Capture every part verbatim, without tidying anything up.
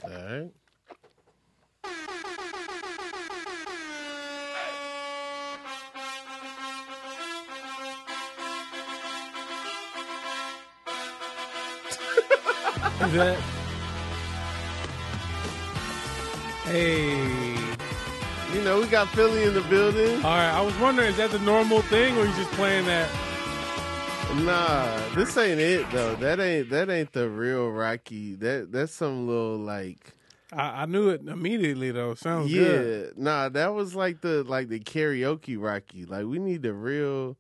All right. Is that? Hey. You know, we got Philly in the building. All right, I was wondering, is that the normal thing, or you just playing that? Nah, this ain't it though. That ain't that ain't the real Rocky. That that's some little like I, I knew it immediately though. Sounds yeah. good. Nah, that was like the like the karaoke Rocky. Like we need the real.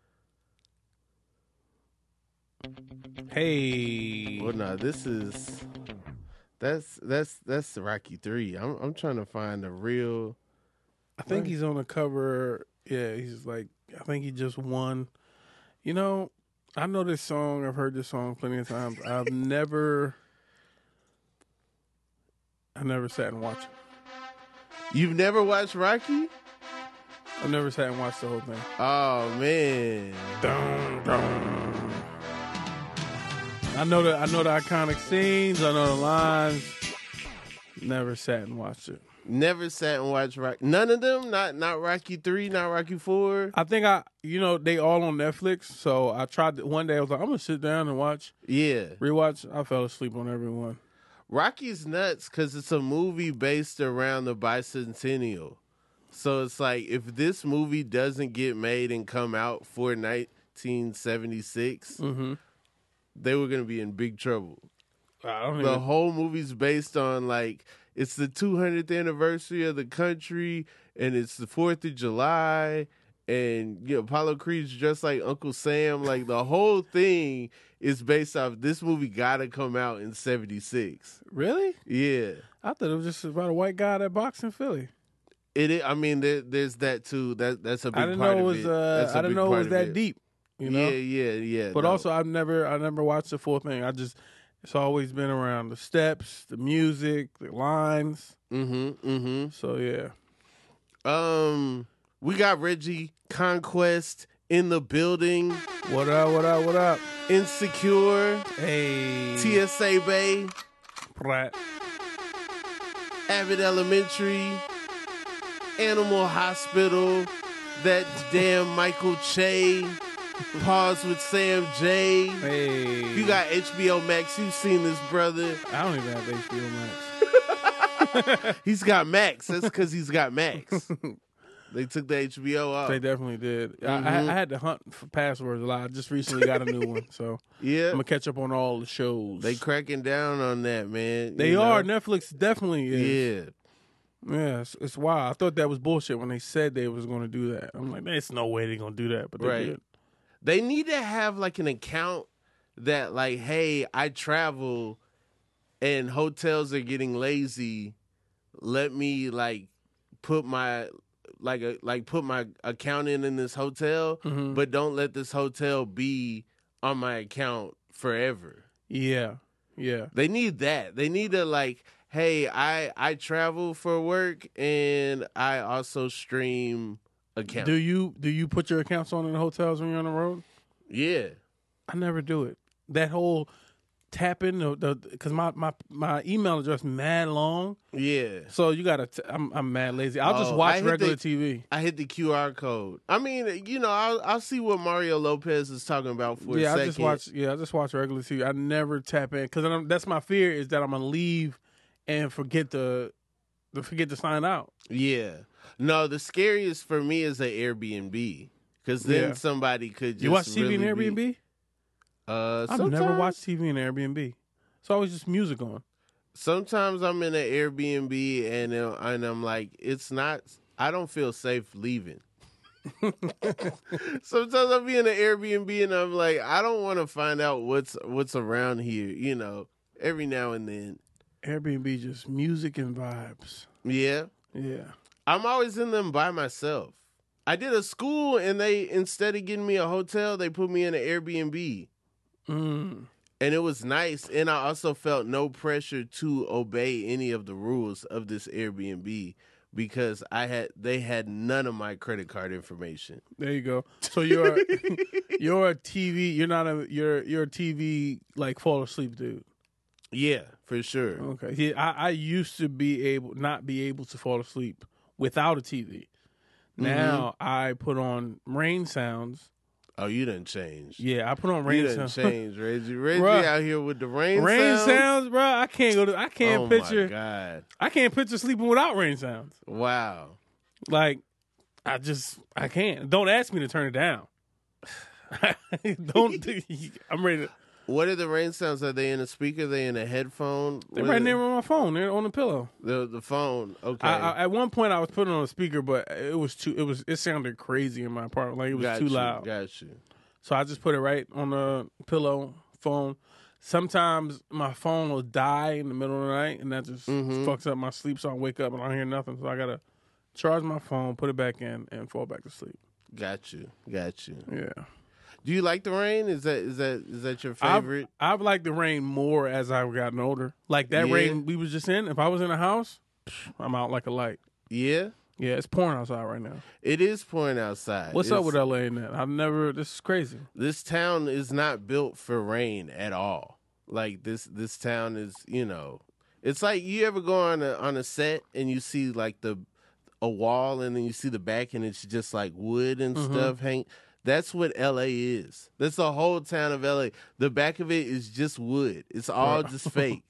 Hey. Well, nah, this is that's that's that's Rocky three. I'm I'm trying to find the real. I think he's on the cover. Yeah, he's like, I think he just won. You know, I know this song. I've heard this song plenty of times. I've never, I never sat and watched it. You've never watched Rocky? I've never sat and watched the whole thing. Oh man. Dun, dun. I know the I know the iconic scenes. I know the lines. Never sat and watched it. Never sat and watched Rocky. None of them. Not not Rocky three. Not Rocky four. I think I, you know, they all on Netflix. So I tried to, one day. I was like, I'm gonna sit down and watch. Yeah. Rewatch. I fell asleep on everyone. Rocky's nuts because it's a movie based around the bicentennial. So it's like if this movie doesn't get made and come out for nineteen seventy-six, Mm-hmm. they were gonna be in big trouble. I don't The even. whole movie's based on like it's the two hundredth anniversary of the country, and it's the fourth of July, and you know Apollo Creed's just like Uncle Sam. Like the whole thing is based off this movie. Gotta come out in seventy-six. Really? Yeah, I thought it was just about a white guy that boxed in Philly. it. Is, I mean, there, there's that too. That that's a big I didn't part know it of was. it. Uh, That's a I didn't big know it part was of that it. deep. You know. Yeah, yeah, yeah. But no. also, I've never, I never watched the full thing. I just, it's always been around the steps, the music, the lines. mm-hmm, mm-hmm. So yeah. Um, we got Reggie Conquest in the building. What up? What up? What up? Insecure. Hey. T S A Bay. Pratt. Abbott Elementary. Animal Hospital. That damn Michael Che. Pause with Sam J. Hey. You got H B O Max. You've seen this brother. I don't even have H B O Max. He's got Max. That's because he's got Max. They took the H B O off. They definitely did. Mm-hmm. I, I, I had to hunt for passwords a lot. I just recently got a new one, so Yeah. I'm gonna catch up on all the shows. They cracking down on that, man. They You are. know? Netflix definitely is. Yeah. Yeah, it's, it's wild. I thought that was bullshit when they said they was going to do that. I'm like, there's no way they're going to do that, but they Right. did. They need to have like an account that like, hey, I travel and hotels are getting lazy. Let me like put my like a like put my account in in this hotel, Mhm. but don't let this hotel be on my account forever. Yeah, yeah. They need that. They need to like, hey, I I travel for work and I also stream account. Do you do you put your accounts on in the hotels when you're on the road? Yeah. I never do it. That whole tapping the the because my, my my email address mad long, Yeah. so you gotta. T- I'm I'm mad lazy. I'll just Oh, I watch hit regular the- T V. I hit the Q R code. I mean, you know, I'll, I'll see what Mario Lopez is talking about for Yeah, a I second. just watch. Yeah, I just watch regular T V. I never tap in because that's my fear is that I'm gonna leave and forget to, to forget to sign out. Yeah. No, the scariest for me is the Airbnb because then Yeah. somebody could just You watch T V in really Airbnb? be- uh, I've sometimes, never watched T V in Airbnb. It's always just music on. Sometimes I'm in an Airbnb and uh, and I'm like, it's not. I don't feel safe leaving. Sometimes I'll be in an Airbnb and I'm like, I don't want to find out what's what's around here. You know, every now and then. Airbnb just music and vibes. Yeah. Yeah. I'm always in them by myself. I did a school and they, instead of getting me a hotel, they put me in an Airbnb. Mm. And it was nice. And I also felt no pressure to obey any of the rules of this Airbnb because I had they had none of my credit card information. There you go. So you're you're a T V. You're not a you're you're a T V like fall asleep dude. Yeah, for sure. Okay. Yeah, I, I used to be able not be able to fall asleep without a T V. Now mm-hmm. I put on rain sounds. Oh, you done changed. Yeah, I put on rain you sounds. You done changed, Reggie. Reggie bruh, out here with the rain, rain sounds. Rain sounds, bro. I can't go to. I can't oh picture. Oh my god. I can't picture sleeping without rain sounds. Wow. Like, I just I can't. Don't ask me to turn it down. Don't. I'm ready to. What are the rain sounds? Are they in a speaker? Are they in a headphone? They're right there on my phone. They're on the pillow. The the phone. Okay. I, I, at one point, I was putting on a speaker, but it was too. It was. It sounded crazy in my apartment. Like it was got too you, loud. Got you. So I just put it right on the pillow phone. Sometimes my phone will die in the middle of the night, and that just mm-hmm. fucks up my sleep. So I wake up and I don't hear nothing. So I gotta charge my phone, put it back in, and fall back to sleep. Got you. Got you. Yeah. Do you like the rain? Is that is that is that your favorite? I've, I've liked the rain more as I've gotten older. Like that yeah. rain we was just in. If I was in a house, I'm out like a light. Yeah, yeah. It's pouring outside right now. It is pouring outside. What's it's, up with L A and that? I've never. This is crazy. This town is not built for rain at all. Like this this town is. You know, it's like you ever go on a on a set and you see like the a wall and then you see the back and it's just like wood and mm-hmm. stuff hang. That's what L A is. That's the whole town of L A. The back of it is just wood. It's all just fake.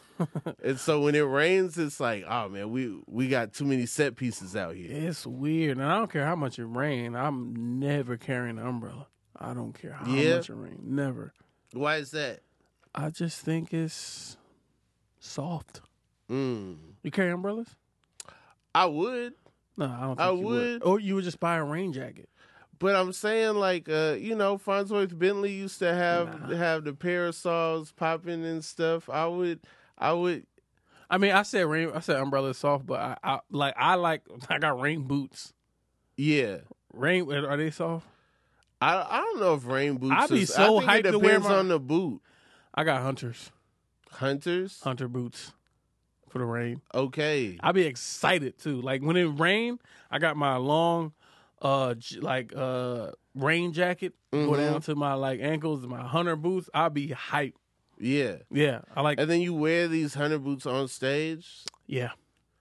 And so when it rains, it's like, oh man, we we got too many set pieces out here. It's weird, and I don't care how much it rains. I'm never carrying an umbrella. I don't care how yeah? much it rains. Never. Why is that? I just think it's soft. Mm. You carry umbrellas? I would. No, I don't think I you would. would. Or you would just buy a rain jacket. But I'm saying, like, uh, you know, Farnsworth Bentley used to have nah. have the parasols popping and stuff. I would, I would. I mean, I said rain. I said umbrella is soft, but I, I like. I like. I got rain boots. Yeah, rain. Are they soft? I I don't know if rain boots. I'd be is, so I think hyped it to wear depends my, on the boot. I got hunters. Hunters. Hunter boots for the rain. Okay. I'd be excited too. Like when it rained, I got my long. Uh, like uh, rain jacket mm-hmm. go down to my like ankles, my hunter boots. I'll be hyped. Yeah, yeah. I like. And then you wear these hunter boots on stage. Yeah.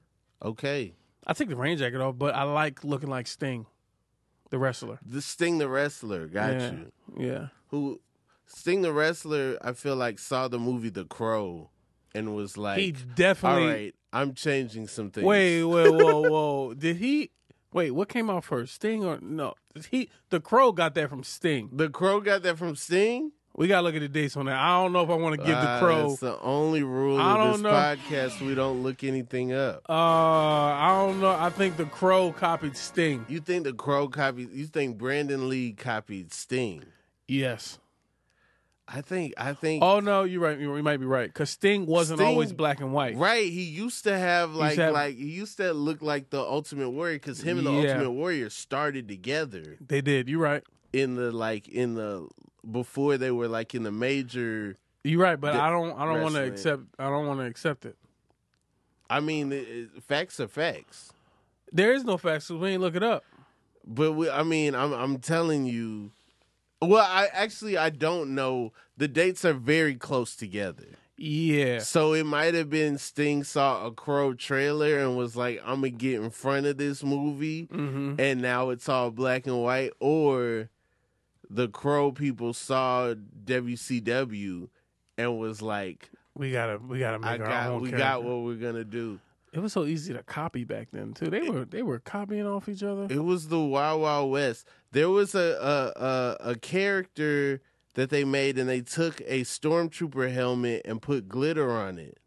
Okay. I take the rain jacket off, but I like looking like Sting, the wrestler. The Sting, the wrestler, got yeah. you. Yeah. Who Sting, the wrestler? I feel like saw the movie The Crow and was like, he definitely. All right, I'm changing some things. Wait, wait, whoa, whoa. Did he? Wait, what came out first, Sting or no? He the Crow got that from Sting. The Crow got that from Sting? We gotta look at the dates on that. I don't know if I want to give uh, the Crow. That's the only rule I of this know. podcast. We don't look anything up. Uh, I don't know. I think the Crow copied Sting. You think the Crow copied? You think Brandon Lee copied Sting? Yes. I think. I think. Oh no, you're right. You might be right because Sting wasn't Sting, always black and white. Right. He used to have like to have, like he used to look like the Ultimate Warrior because him and the yeah. Ultimate Warrior started together. They did. You're right. In the like in the before they were like in the major. You're right, but I don't. I don't want to accept. I don't want to accept it. I mean, it, it, facts are facts. There is no facts, so we ain't look it up. But we, I mean, I'm I'm telling you. Well, I actually I don't know. The dates are very close together. Yeah. So it might have been Sting saw a Crow trailer and was like, I'm going to get in front of this movie. Mm-hmm. And now it's all black and white. Or the Crow people saw W C W and was like, we got to we gotta make I our got, own We character. got what we're going to do. It was so easy to copy back then too. They were they were copying off each other. It was the Wild Wild West. There was a a, a, a character that they made, and they took a stormtrooper helmet and put glitter on it.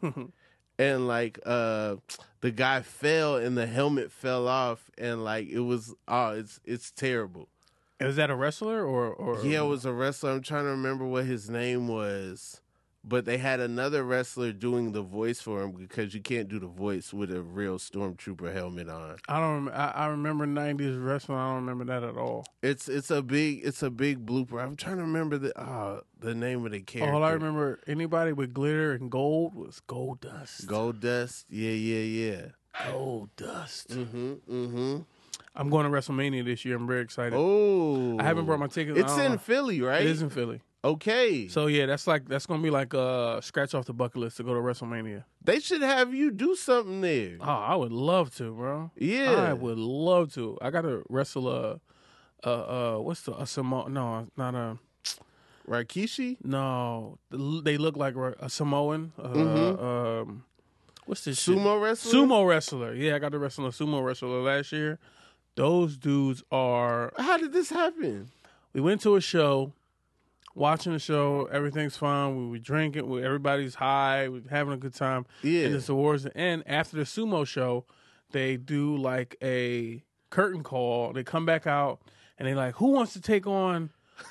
And like uh, the guy fell, and the helmet fell off, and like it was oh, it's it's terrible. Is that a wrestler or or yeah, it was a wrestler. I'm trying to remember what his name was. But they had another wrestler doing the voice for him because you can't do the voice with a real stormtrooper helmet on. I don't. I, I remember nineties wrestling. I don't remember that at all. It's it's a big it's a big blooper. I'm trying to remember the uh, the name of the character. All I remember anybody with glitter and gold was Gold Dust. Gold Dust. Yeah, yeah, yeah. Gold Dust. Mm-hmm. Mm-hmm. I'm going to WrestleMania this year. I'm very excited. Oh, I haven't brought my tickets. It's in know. Philly, right? It is in Philly. Okay. So yeah, that's like that's gonna be like uh scratch off the bucket list to go to WrestleMania. They should have you do something there. Oh, I would love to, bro. Yeah. I would love to. I gotta wrestle a, uh, uh, what's the a Samoan? No, not a. Rikishi? No, they look like a Samoan. Uh, Mm-hmm. um, what's this Sumo shit? wrestler? Sumo wrestler. Yeah, I got to wrestle a sumo wrestler last year. Those dudes are. How did this happen? We went to a show, watching the show. Everything's fine. We were drinking. We, everybody's high. We're having a good time. Yeah. And it's towards the end. After the sumo show, they do like a curtain call. They come back out and they like, who wants to take on?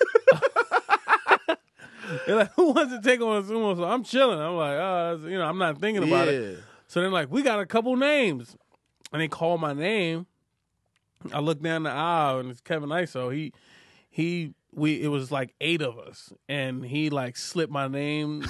They're like, who wants to take on a sumo? So I'm chilling. I'm like, oh, you know, I'm not thinking about yeah. it. So they're like, we got a couple names, and they call my name. I look down the aisle, and it's Kevin Iso. He, he, we. It was like eight of us, and he like slipped my name.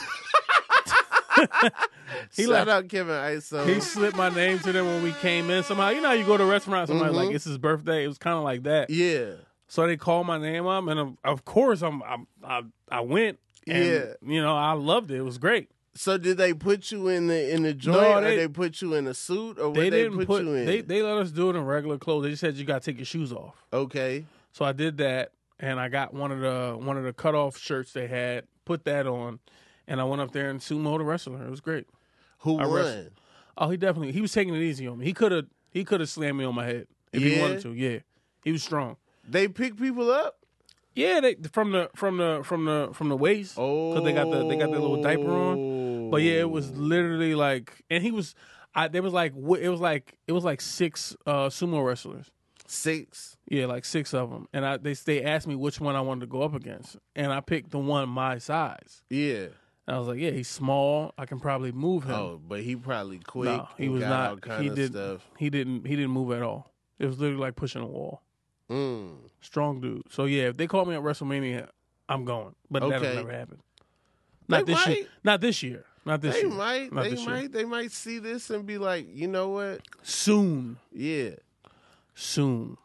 he Shout like, out Kevin Iso. He slipped my name to them when we came in. Somehow, you know how you go to a restaurant, somebody's Mhm. like, it's his birthday. It was kind of like that. Yeah. So they called my name up, and of, of course, I'm, I'm, I, I went. And, Yeah. you know, I loved it. It was great. So did they put you in the in the joint, No, or they- they put you in a suit, or what They they, didn't put, put. you in? They they let us do it in regular clothes. They just said you got to take your shoes off. Okay. So I did that, and I got one of the one of the cutoff shirts they had. Put that on, and I went up there and sumo the wrestler. It was great. Who I won? wrestled. Oh, he definitely he was taking it easy on me. He could have he could have slammed me on my head if he Yeah? wanted to. Yeah, he was strong. They pick people up. Yeah, they from the from the from the from the waist. Oh, because they got the they got their little diaper on. But yeah, it was literally like, and he was, I there was like wh- it was like it was like six uh, sumo wrestlers. six. Yeah, like six of them, and I they they asked me which one I wanted to go up against, and I picked the one my size. Yeah. And I was like, yeah, he's small. I can probably move him. Oh, but he probably quick. no, he and was got all not. kind He of did. stuff. He didn't. He didn't move at all. It was literally like pushing a wall. Mm. Strong dude. So yeah, if they call me at WrestleMania, I'm going. But that'll Okay. never happen. Not They this year. might. Not this year. Not this They year. might. Not They this year. might. They might see this and be like, you know what? Soon. Yeah. Soon.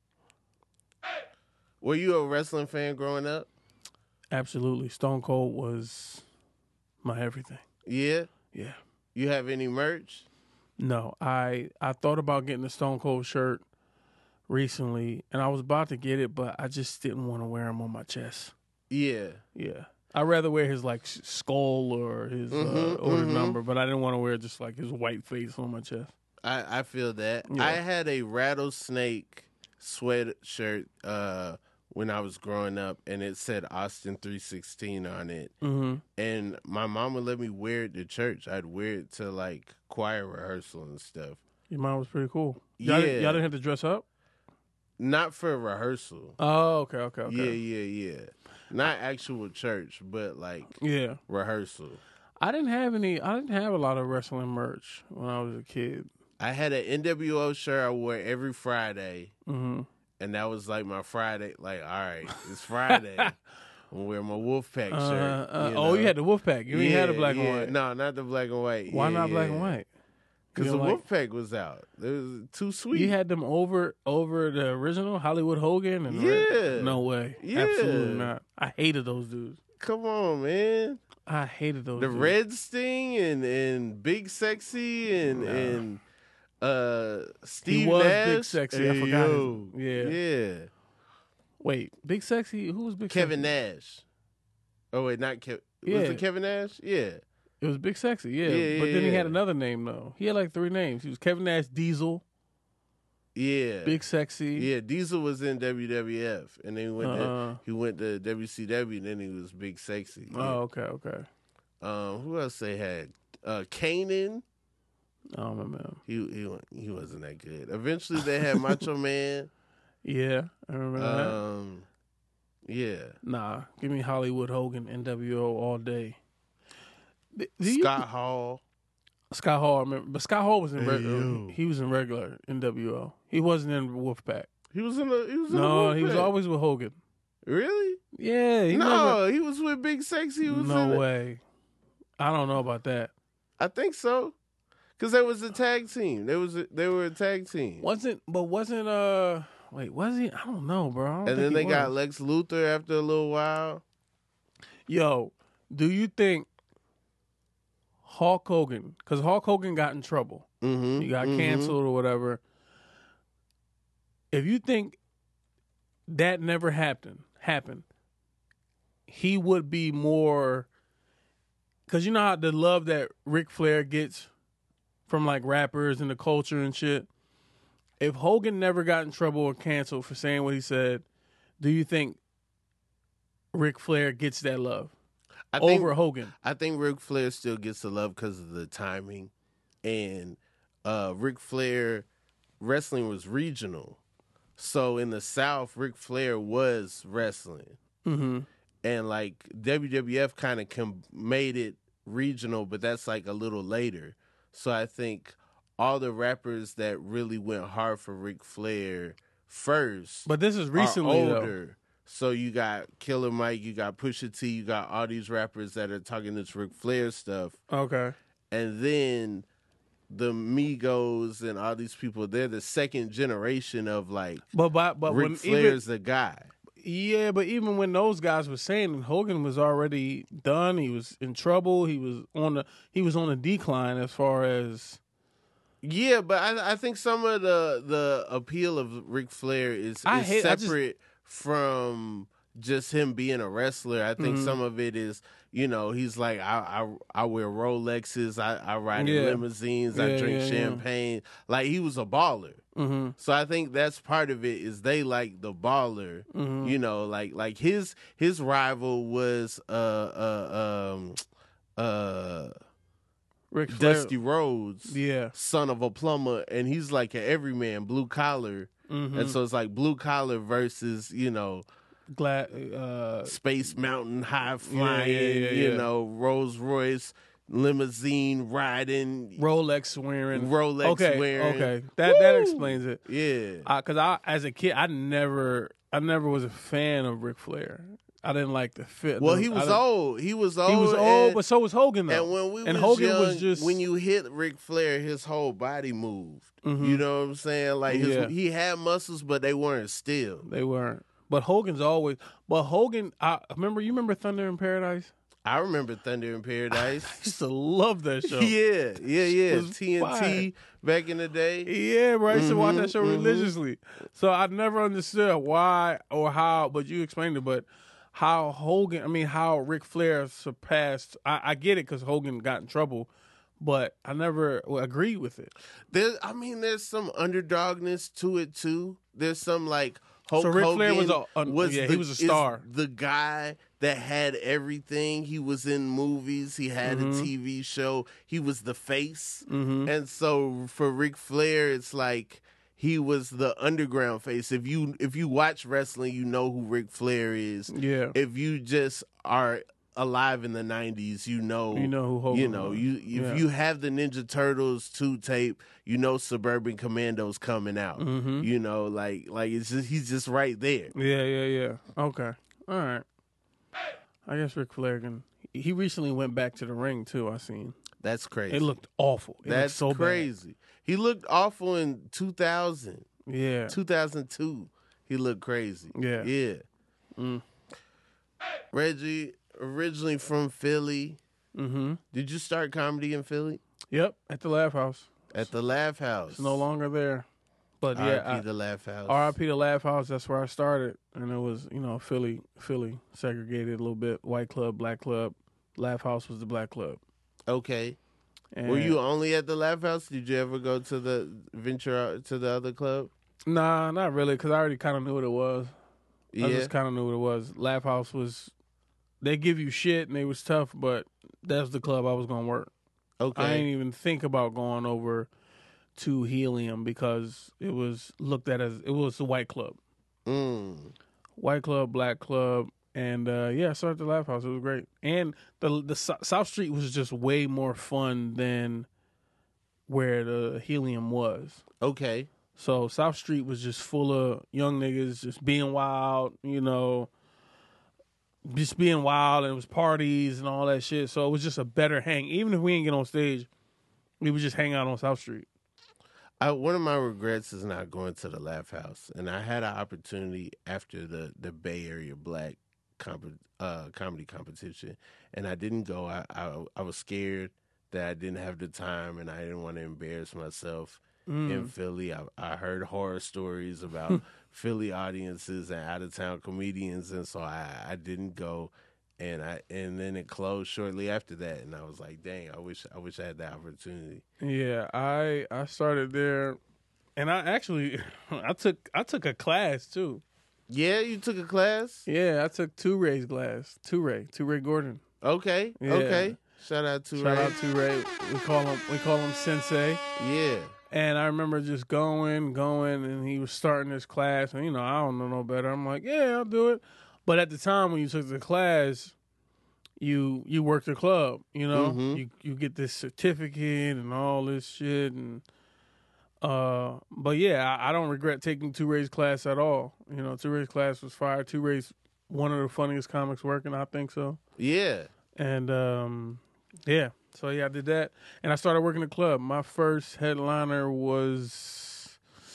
Were you a wrestling fan growing up? Absolutely. Stone Cold was my everything. Yeah. Yeah. You have any merch? No, I I thought about getting a Stone Cold shirt recently, and I was about to get it, but I just didn't want to wear him on my chest. Yeah. Yeah. I'd rather wear his like s- skull or his uh, Mhm, order mhm. number, but I didn't want to wear just like his white face on my chest. I, I feel that. Yeah. I had a rattlesnake sweatshirt uh, when I was growing up, and it said Austin three sixteen on it. Mm-hmm. And my mom would let me wear it to church. I'd wear it to like choir rehearsal and stuff. Your mom was pretty cool. Y'all, Yeah. didn't, y'all didn't have to dress up? Not for rehearsal. Oh, okay, okay, okay. Yeah, yeah, yeah. Not actual church, but like Yeah. rehearsal. I didn't have any, I didn't have a lot of wrestling merch when I was a kid. I had an N W O shirt I wore every Friday, Mm-hmm. and that was like my Friday. Like, all right, it's Friday. I'm wearing my Wolfpack Uh, shirt. uh, you oh, you know? had the Wolfpack. You didn't Yeah, have the black yeah. and white. No, not the black and white. Why Yeah, not black yeah. and white? Because You the don't like- Wolfpack was out. It was too sweet. You had them over over the original Hollywood Hogan and Yeah. no way, Yeah. absolutely not. I hated those dudes. Come on, man. I hated those. The dudes. Red Sting and, and Big Sexy and Nah. and uh Steve was Nash. Big Sexy. I Hey, forgot his- yo. yeah. Yeah. Wait, Big Sexy. Who was Big Kevin Sexy? Nash. Oh wait, not Kevin. Yeah. Was it Kevin Nash? Yeah. It was Big Sexy. Yeah, Yeah, but yeah, then he had yeah. another name though. He had like three names. He was Kevin Nash, Diesel, Yeah. Big Sexy. Yeah, Diesel was in W W F, and then he went Uh-uh. to he went to W C W, and then he was Big Sexy. Yeah. Oh, okay, okay. Um, who else they had? Uh, Kanan. I don't remember him. He he wa- he wasn't that good. Eventually, they had Macho Man. Yeah, I remember that. Um, yeah, Nah, give me Hollywood Hogan, N W O all day. Do you- Scott Hall. Scott Hall, I remember, but Scott Hall was in Hey, regular. yo. He was in regular N W O. He wasn't in Wolfpack. He was in the. He was in No, the he was Wolfpack. always with Hogan. Really? Yeah, he No, he was with Big Sexy. He never. was No in the- way. I don't know about that. I think so. Cause they was a tag team. They was a, they were a tag team. Wasn't, but wasn't uh. Wait, was he? I don't know, bro. I don't And think then he they got was. Lex Luthor after a little while. Yo, do you think Hulk Hogan, because Hulk Hogan got in trouble, Mm-hmm, he got mm-hmm. canceled or whatever. If you think that never happened, happened, he would be more, because you know how the love that Ric Flair gets from like rappers and the culture and shit. If Hogan never got in trouble or canceled for saying what he said, do you think Ric Flair gets that love I think, over Hogan? I think Ric Flair still gets the love because of the timing, and uh, Ric Flair wrestling was regional, so in the South, Ric Flair was wrestling, Mm-hmm. and like W W F kind of com- made it regional, but that's like a little later. So I think all the rappers that really went hard for Ric Flair first, But this is recently, are though. older. So you got Killer Mike, you got Pusha T, you got all these rappers that are talking this Ric Flair stuff. Okay. And then the Migos and all these people, they're the second generation of like But but, but Ric when Flair's even, the guy. yeah, but even when those guys were saying Hogan was already done, he was in trouble, he was on the he was on a decline as far as Yeah, but I, I think some of the the appeal of Ric Flair is, I is hate- I just- separate from just him being a wrestler. I think Mhm. some of it is, you know, he's like, I I, I wear Rolexes, I, I ride in Yeah. limousines, I Yeah, drink yeah, yeah. champagne. Like he was a baller. mm-hmm, So I think that's part of it is they like the baller. mm-hmm. You know, like like his his rival was uh uh um uh Ric Flair, Dusty Rhodes, yeah, son of a plumber, and he's like an everyman, blue collar. mm-hmm. And so it's like blue collar versus, you know, glad uh, Space Mountain high flying, yeah, yeah, you yeah. know, Rolls Royce limousine riding, Rolex wearing, Rolex okay, wearing. okay, that that explains it. Yeah. Because I, as a kid, I never, I never was a fan of Ric Flair. I didn't like the fit. Well, the- he I was didn't- old. He was old. He was old, and, but so was Hogan though. and when we and was Hogan young, was just when you hit Ric Flair, his whole body moved. Mhm. You know what I'm saying? Like his, Yeah. he had muscles, but they weren't still. They weren't. But Hogan's always. But Hogan, I remember. You remember Thunder in Paradise? I remember Thunder in Paradise. I used to love that show. Yeah, yeah, yeah. was T N T back in the day. Yeah, bro. I used to watch Mhm, that show mhm. religiously. So I never understood why or how, but you explained it. But how Hogan, I mean, how Ric Flair surpassed. I, I get it because Hogan got in trouble, but I never agreed with it. There, I mean, there's some underdogness to it too. There's some like Hulk So Ric Flair Hogan was a- a- was yeah, the, he was a is star. the guy that had everything. He was in movies. He had Mhm. a T V show. He was the face. Mm-hmm. And so for Ric Flair, it's like he was the underground face. If you if you watch wrestling, you know who Ric Flair is. Yeah, If you just are alive in the nineties, you know you know who Hogan. you know, was. you if Yeah. you have the Ninja Turtles two tape, you know Suburban Commando's coming out. Mhm. You know, like like it's just he's just right there. Yeah, yeah, yeah. Okay, all right. I guess Ric Flair can. He recently went back to the ring too. I seen. That's crazy. It looked awful. It That's looked so crazy. He looked awful in two thousand, bad. Yeah. two thousand two. He looked crazy. Yeah. Yeah. Mm. Reggie, originally from Philly. Mm-hmm. Did you start comedy in Philly? Yep. At the Laugh House. At the Laugh House. It's no longer there. But yeah, R I P the Laugh House. R I P the Laugh House. That's where I started, and it was you know Philly, Philly segregated a little bit. White club, black club. Laugh House was the black club. Okay. And Were you only at the Laugh House? Did you ever go to the venture out to the other club? Nah, not really, because I already kind of knew what it was. Yeah. I just kind of knew what it was. Laugh House was, they give you shit and they was tough, but that's the club I was gonna work. Okay. I ain't even think about going over to Helium because it was looked at as it was a white club, Mm. white club, black club, and uh, yeah, I started the Laugh House. It was great, and the the Sou- South Street was just way more fun than where the Helium was. Okay. So South Street was just full of young niggas just being wild, you know, just being wild, and it was parties and all that shit. So it was just a better hang. Even if we didn't get on stage, we would just hang out on South Street. I, one of my regrets is not going to the Laugh House, and I had an opportunity after the, the Bay Area Black comp- uh, comedy competition, and I didn't go. I, I I was scared that I didn't have the time, and I didn't want to embarrass myself Mm. in Philly. I, I heard horror stories about Philly audiences and out of town comedians, and so I, I didn't go. And I and then it closed shortly after that, and I was like, "Dang, I wish I wish I had that opportunity." Yeah, I I started there, and I actually I took I took a class too. Yeah, you took a class. Yeah, I took Two Ray's class. Two Ray, Two Ray Gordon. Okay, Yeah. okay. Shout out to Shout Ray. out to Ray. We call him we call him Sensei. Yeah. And I remember just going, going, and he was starting this class, and you know I don't know no better. I'm like, yeah, I'll do it. But at the time when you took the class, you you work the club, you know, Mhm. you you get this certificate and all this shit, and uh, but yeah, I, I don't regret taking Two Ray's class at all. You know, Two Ray's class was fire. Two Ray's one of the funniest comics working, I think so. Yeah. And um, yeah, so yeah, I did that, and I started working the club. My first headliner was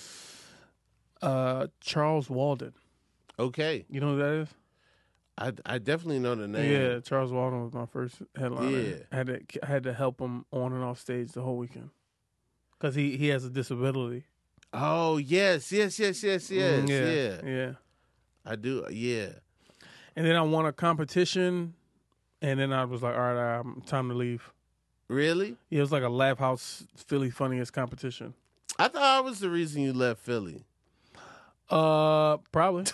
uh Charles Walden. Okay. You know who that is? I, I definitely know the name. Yeah, Charles Walden was my first headliner. Yeah. I had to I had to help him on and off stage the whole weekend because he, he has a disability. Oh yes, yes, yes, yes, yes. Mm, yeah. yeah, yeah. I do. Yeah. And then I won a competition, and then I was like, all right, um, time to leave. Really? Yeah, it was like a Laugh House Philly Funniest competition. I thought I was the reason you left Philly. Uh, probably.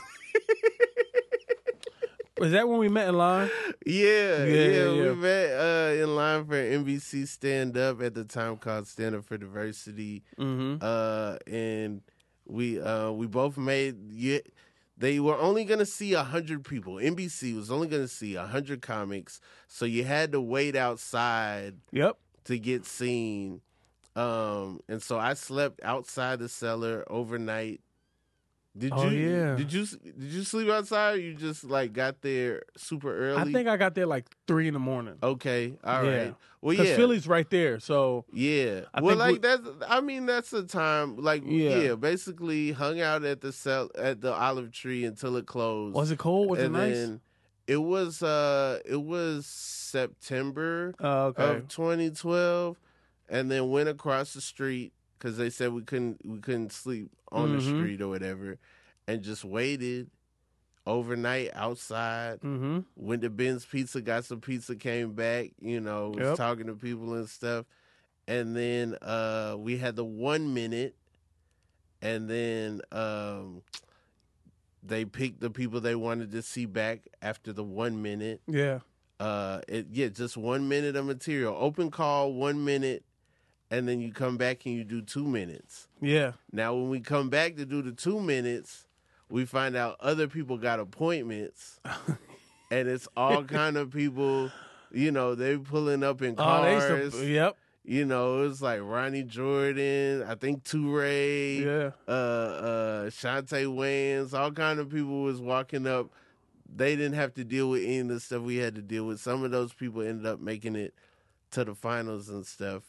Was that when we met in line? Yeah, Yeah, yeah. yeah. We met uh, in line for N B C Stand Up at the time called Stand Up for Diversity, Mm-hmm. uh, and we uh, we both made. Yeah, they were only gonna see a hundred people. N B C was only gonna see a hundred comics, so you had to wait outside Yep. to get seen. Um, and so I slept outside the cellar overnight. Did Oh, you? yeah. Did you? Did you sleep outside? Or you just like got there super early. I think I got there like three in the morning. Okay, all right. Yeah. Well, Because yeah, Philly's right there, so yeah. I well, think like we- that's. I mean, that's the time. Like, yeah. Yeah. basically hung out at the cell at the Olive Tree until it closed. was it cold? Was it and nice? then it was. Uh, it was September Oh, okay. of twenty twelve, and then went across the street because they said we couldn't we couldn't sleep on the Mhm. street or whatever, and just waited overnight outside. Mm-hmm. Went to Ben's Pizza, got some pizza, came back, you know, was Yep. talking to people and stuff. And then uh, we had the one minute, and then um, they picked the people they wanted to see back after the one minute. Yeah. Uh, it, yeah, just one minute of material. Open call, one minute, and then you come back and you do two minutes. Yeah. Now, when we come back to do the two minutes, we find out other people got appointments, and it's all kind of people. You know, they pulling up in Oh, they cars. used to, yep. You know, it was like Ronnie Jordan, I think Touré, Yeah. uh, uh, Shantae Wayans, all kind of people was walking up. They didn't have to deal with any of the stuff we had to deal with. Some of those people ended up making it to the finals and stuff.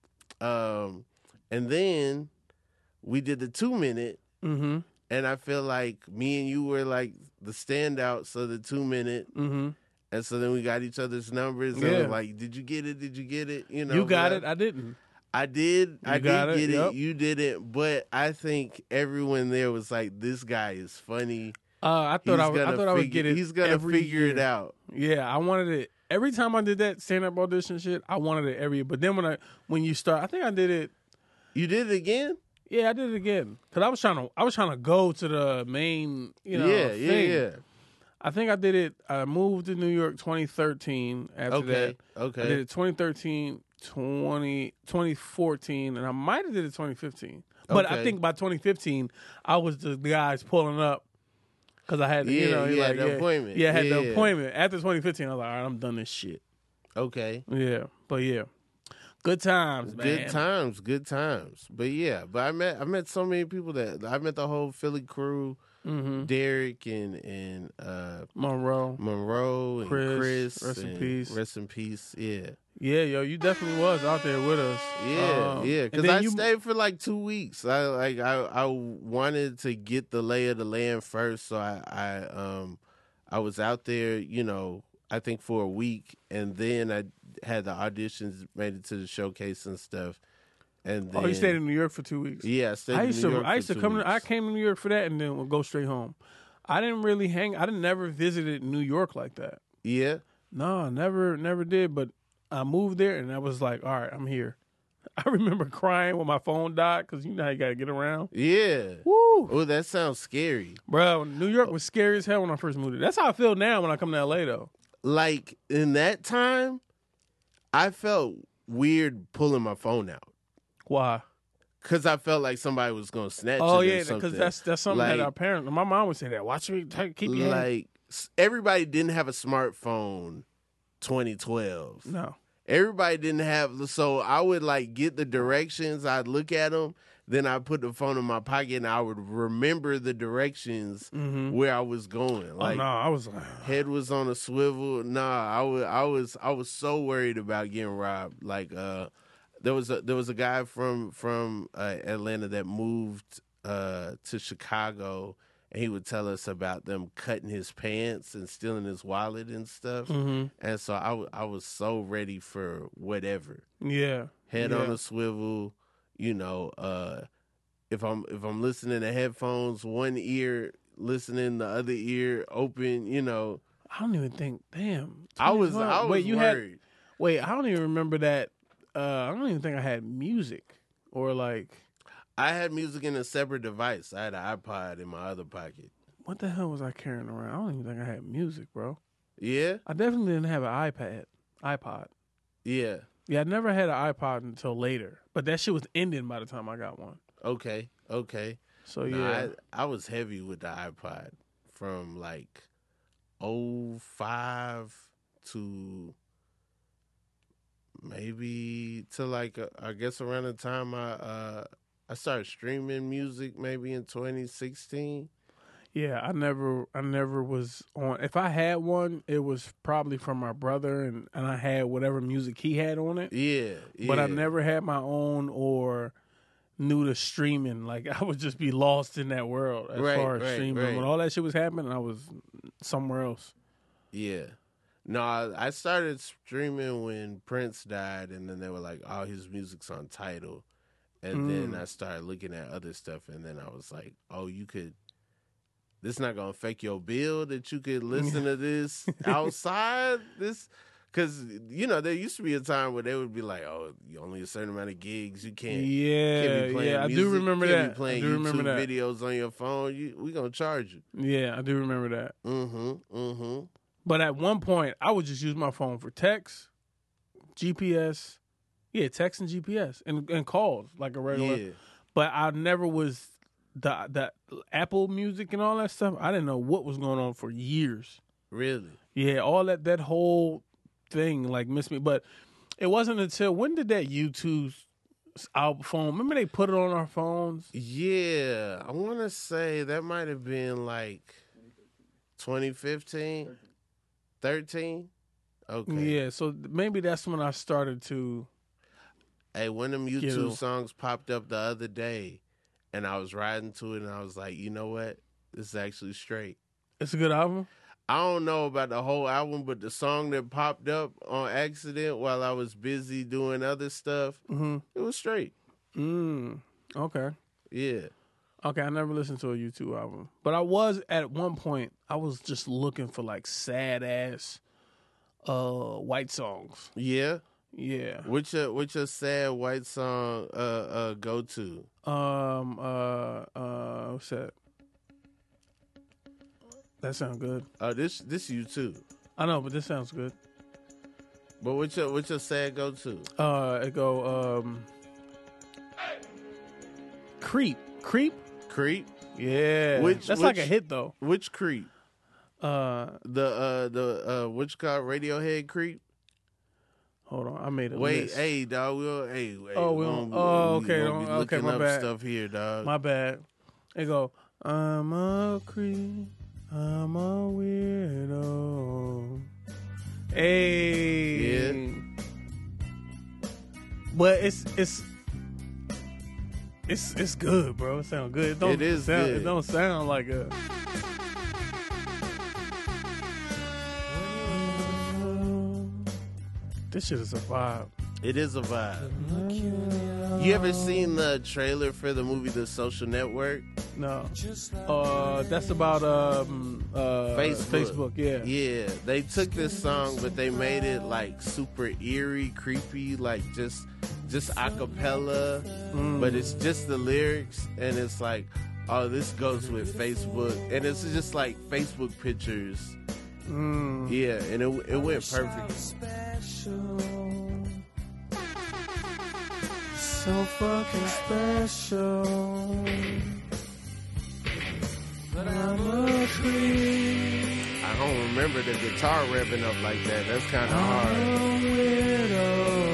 Um, and then we did the two minute, Mm-hmm. and I feel like me and you were like the standouts of the two minute. Mm-hmm. And so then we got each other's numbers. And Yeah. I was like, did you get it? Did you get it? You know, You got but it. I didn't. I did. I got did it, get it. yep. You didn't. But I think everyone there was like, this guy is funny. Uh, I He's thought I, was, I gonna thought I would figure- get it. He's gonna every figure year. it out. Yeah, I wanted it every time I did that stand up audition shit. I wanted it every year. But then when I when you start, I think I did it. You did it again? Yeah, I did it again because I was trying to. I was trying to go to the main. You know, yeah, thing. yeah, yeah. I think I did it. I moved to New York twenty thirteen. After Okay, that, okay. I did it twenty thirteen, twenty, twenty fourteen, and I might have did it twenty fifteen. But I Okay. think by twenty fifteen, I was the guys pulling up because I had, Yeah, you know, you like, had the yeah, appointment. Yeah, I had Yeah. the appointment after twenty fifteen. I was like, all right, I'm done this shit. Okay. Yeah, but yeah, good times, man. Good times, good times. But yeah, but I met I met so many people that I met the whole Philly crew, Mm-hmm. Derek and and uh, Monroe. Monroe and Chris, Chris. rest in and peace. Rest in peace. Yeah. Yeah, yo, you definitely was out there with us. Yeah, Um, yeah. and Because then I you- stayed for like two weeks. I like I I wanted to get the lay of the land first, so I I um I was out there, you know, I think for a week, and then I had the auditions, made it to the showcase and stuff. And then, oh, you stayed in New York for two weeks. Yeah, I stayed I in used New to. York I used for to two come. weeks. To, I came to New York for that, and then would go straight home. I didn't really hang. I didn't never visited New York like that. Yeah, No, never, never did. But I moved there, and I was like, all right, I'm here. I remember crying when my phone died because you know how you got to get around. yeah. Woo, Oh, that sounds scary. bro. New York was scary as hell when I first moved there. That's how I feel now when I come to L A though. Like in that time, I felt weird pulling my phone out Why? because I felt like somebody was gonna snatch Oh it. yeah, or something. because that's that's something like, that our parents. My mom would say that. Watch me take, keep your hand. like s- everybody didn't have a smartphone. twenty twelve. No. Everybody didn't have, so I would like get the directions. I'd look at them, then I put the phone in my pocket, and I would remember the directions Mm-hmm. where I was going. Like, oh no, I was like, head was on a swivel. Nah, I was, I was, I was so worried about getting robbed. Like, uh, there was a there was a guy from from uh, Atlanta that moved uh, to Chicago, and he would tell us about them cutting his pants and stealing his wallet and stuff. mm-hmm. And so I, w- I was so ready for whatever. yeah, Head yeah. on a swivel, you know. Uh, if I'm if I'm listening to headphones, one ear listening, the other ear open. You know, I don't even think. Damn, I was twenty-one. I was wait, you worried. had wait. I don't even remember that. Uh, I don't even think I had music or like. I had music in a separate device. I had an iPod in my other pocket. What the hell was I carrying around? I don't even think I had music, bro. Yeah, I definitely didn't have an iPad, iPod. yeah. Yeah, I never had an iPod until later. But that shit was ending by the time I got one. Okay, okay. So Nah, yeah, I, I was heavy with the iPod from like oh five to maybe to like uh, I guess around the time I uh, I started streaming music maybe in twenty sixteen. yeah. I never, I never was on. If I had one, it was probably from my brother, and and I had whatever music he had on it. Yeah, But I yeah. never had my own or knew the streaming. Like I would just be lost in that world as Right, far as right, streaming. right. When all that shit was happening, I was somewhere else. Yeah. No, I, I started streaming when Prince died, and then they were like, "Oh, his music's on Tidal," and then Mm. I started looking at other stuff, and then I was like, "Oh, you could. This not gonna affect your bill that you could listen to this outside this." Because, you know, there used to be a time where they would be like, "Oh, you only a certain amount of gigs. You can't, Yeah, can't be playing yeah, I music, do remember can't that. Be playing I do YouTube remember that. videos on your phone. You, we gonna charge you." Yeah, I do remember that. Mm-hmm. Mm-hmm. But at one point, I would just use my phone for text, G P S, yeah, text and G P S, and, and calls like a regular. Yeah. But I never was the the Apple Music and all that stuff. I didn't know what was going on for years. Really. Yeah, all that that whole thing like missed me. But it wasn't until when did that YouTube our phone? Remember they put it on our phones? Yeah, I want to say that might have been like twenty fifteen, thirteen. Okay. Yeah, so maybe that's when I started to. Hey, one of them Get YouTube a- songs popped up the other day, and I was riding to it, and I was like, you know what? This is actually straight. It's a good album. I don't know about the whole album, but the song that popped up on accident while I was busy doing other stuff, Mm-hmm. it was straight. Mm. Okay. Yeah. Okay, I never listened to a U two album, but I was at one point. I was just looking for like sad ass, uh, white songs. Yeah. Yeah. Which your which your sad white song uh uh go to? Um. Uh. Uh. What's that? That sounds good. Oh, this this you too. I know, but this sounds good. But what's your what's your sad go to? Uh. It go. Um. Creep. Creep. Creep? Yeah. Which- That's like a which- hit though. Which creep? Uh. The uh the uh which called Radiohead creep? Hold on. I made a Wait, list. hey dog, we'll hey, hey Oh, we don't- don't- oh, we okay, gonna don't- be okay, looking my up bad. stuff here, dog. My bad. They go, I'm a creep, I'm a weirdo. Hey. Yeah. But it's it's it's it's good, bro. It sounds good. It, don't It is sound, good. It don't sound like a. This shit is a vibe. It is a vibe. You ever seen the trailer for the movie The Social Network? No. Uh, that's about um, uh, Facebook. Facebook, yeah. Yeah, they took this song, but they made it like super eerie, creepy, like just just a cappella, Mm. but it's just the lyrics, and it's like, oh, this goes with Facebook, and it's just like Facebook pictures. Mm. Yeah, and it it went perfect. So fucking special. But I'm a creep. I don't remember the guitar revving up like that. That's kind of I'm hard. a widow.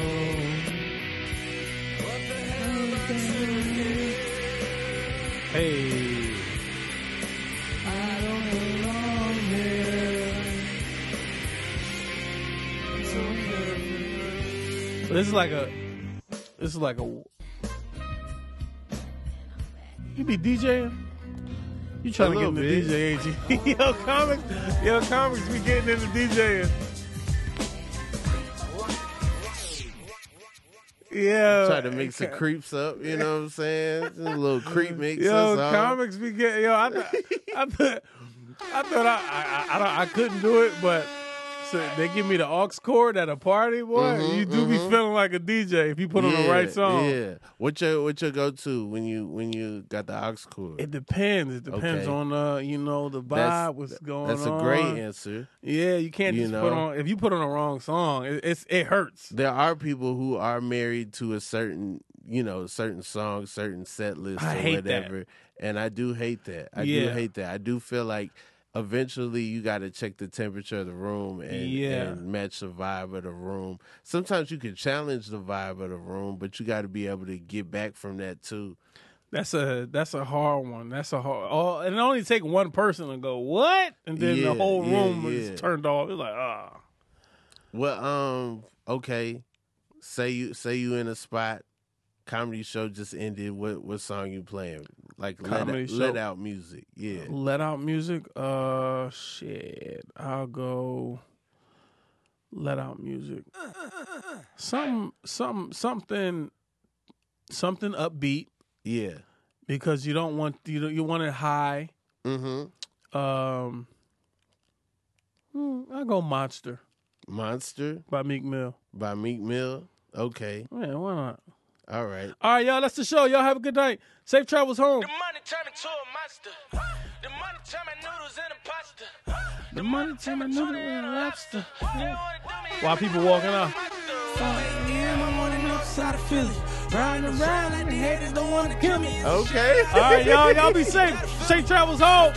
Hey. I don't belong here. So this is like a. This is like a. You be DJing? You trying A to get little into bit. D J, ain't you? yo, comics, yo, comics be getting into DJing. Yeah. Try to mix the creeps up, you know what I'm saying? Just a little creep mix. Yo, that's all. comics be getting. Yo, I, th- I thought, I thought I, I, I, don't- I couldn't do it, but so they give me the aux cord at a party, boy. Mhm, you do be mhm. feeling like a D J if you put on the Yeah, right song. Yeah. What your what your go to when you when you got the aux cord? It depends. It depends Okay. on uh, you know, the vibe, That's- what's going That's on. a great answer. Yeah, you can't You just know. put on if you put on the wrong song, it, it's it hurts. There are people who are married to a certain, you know, certain song, certain set list I or hate that. whatever, and I do hate that. I do Yeah. hate that. I do feel like eventually you got to check the temperature of the room and, Yeah. and match the vibe of the room. Sometimes you can challenge the vibe of the room, but you got to be able to get back from that too. That's a that's a hard one. That's a hard. Oh, and it only take one person to go what, and then Yeah, the whole yeah, room yeah. is turned off. It's like ah, Well, um, okay. Say you say you in a spot, comedy show just ended. What what song you playing? Like let Comedy out, show. let out music. Yeah. let out music. Uh, shit. I'll go. Let out music. Some some something something upbeat Yeah. because you don't want you don't, you want it high. Mm-hmm. Um, hmm, I'll go Monster Monster by Meek Mill. by Meek Mill. Okay. Man, why not? All right. All right, y'all, that's the show. Y'all have a good night. Safe travels home. The money turn me to a monster. The money turn my noodles into pasta. The money turn my noodle into lobster. They wanna do me While people walking out. Yeah, I'm on the north side of Philly. Round and round like the haters don't want to kill me. Okay. All right, y'all, y'all be safe. Safe travels home.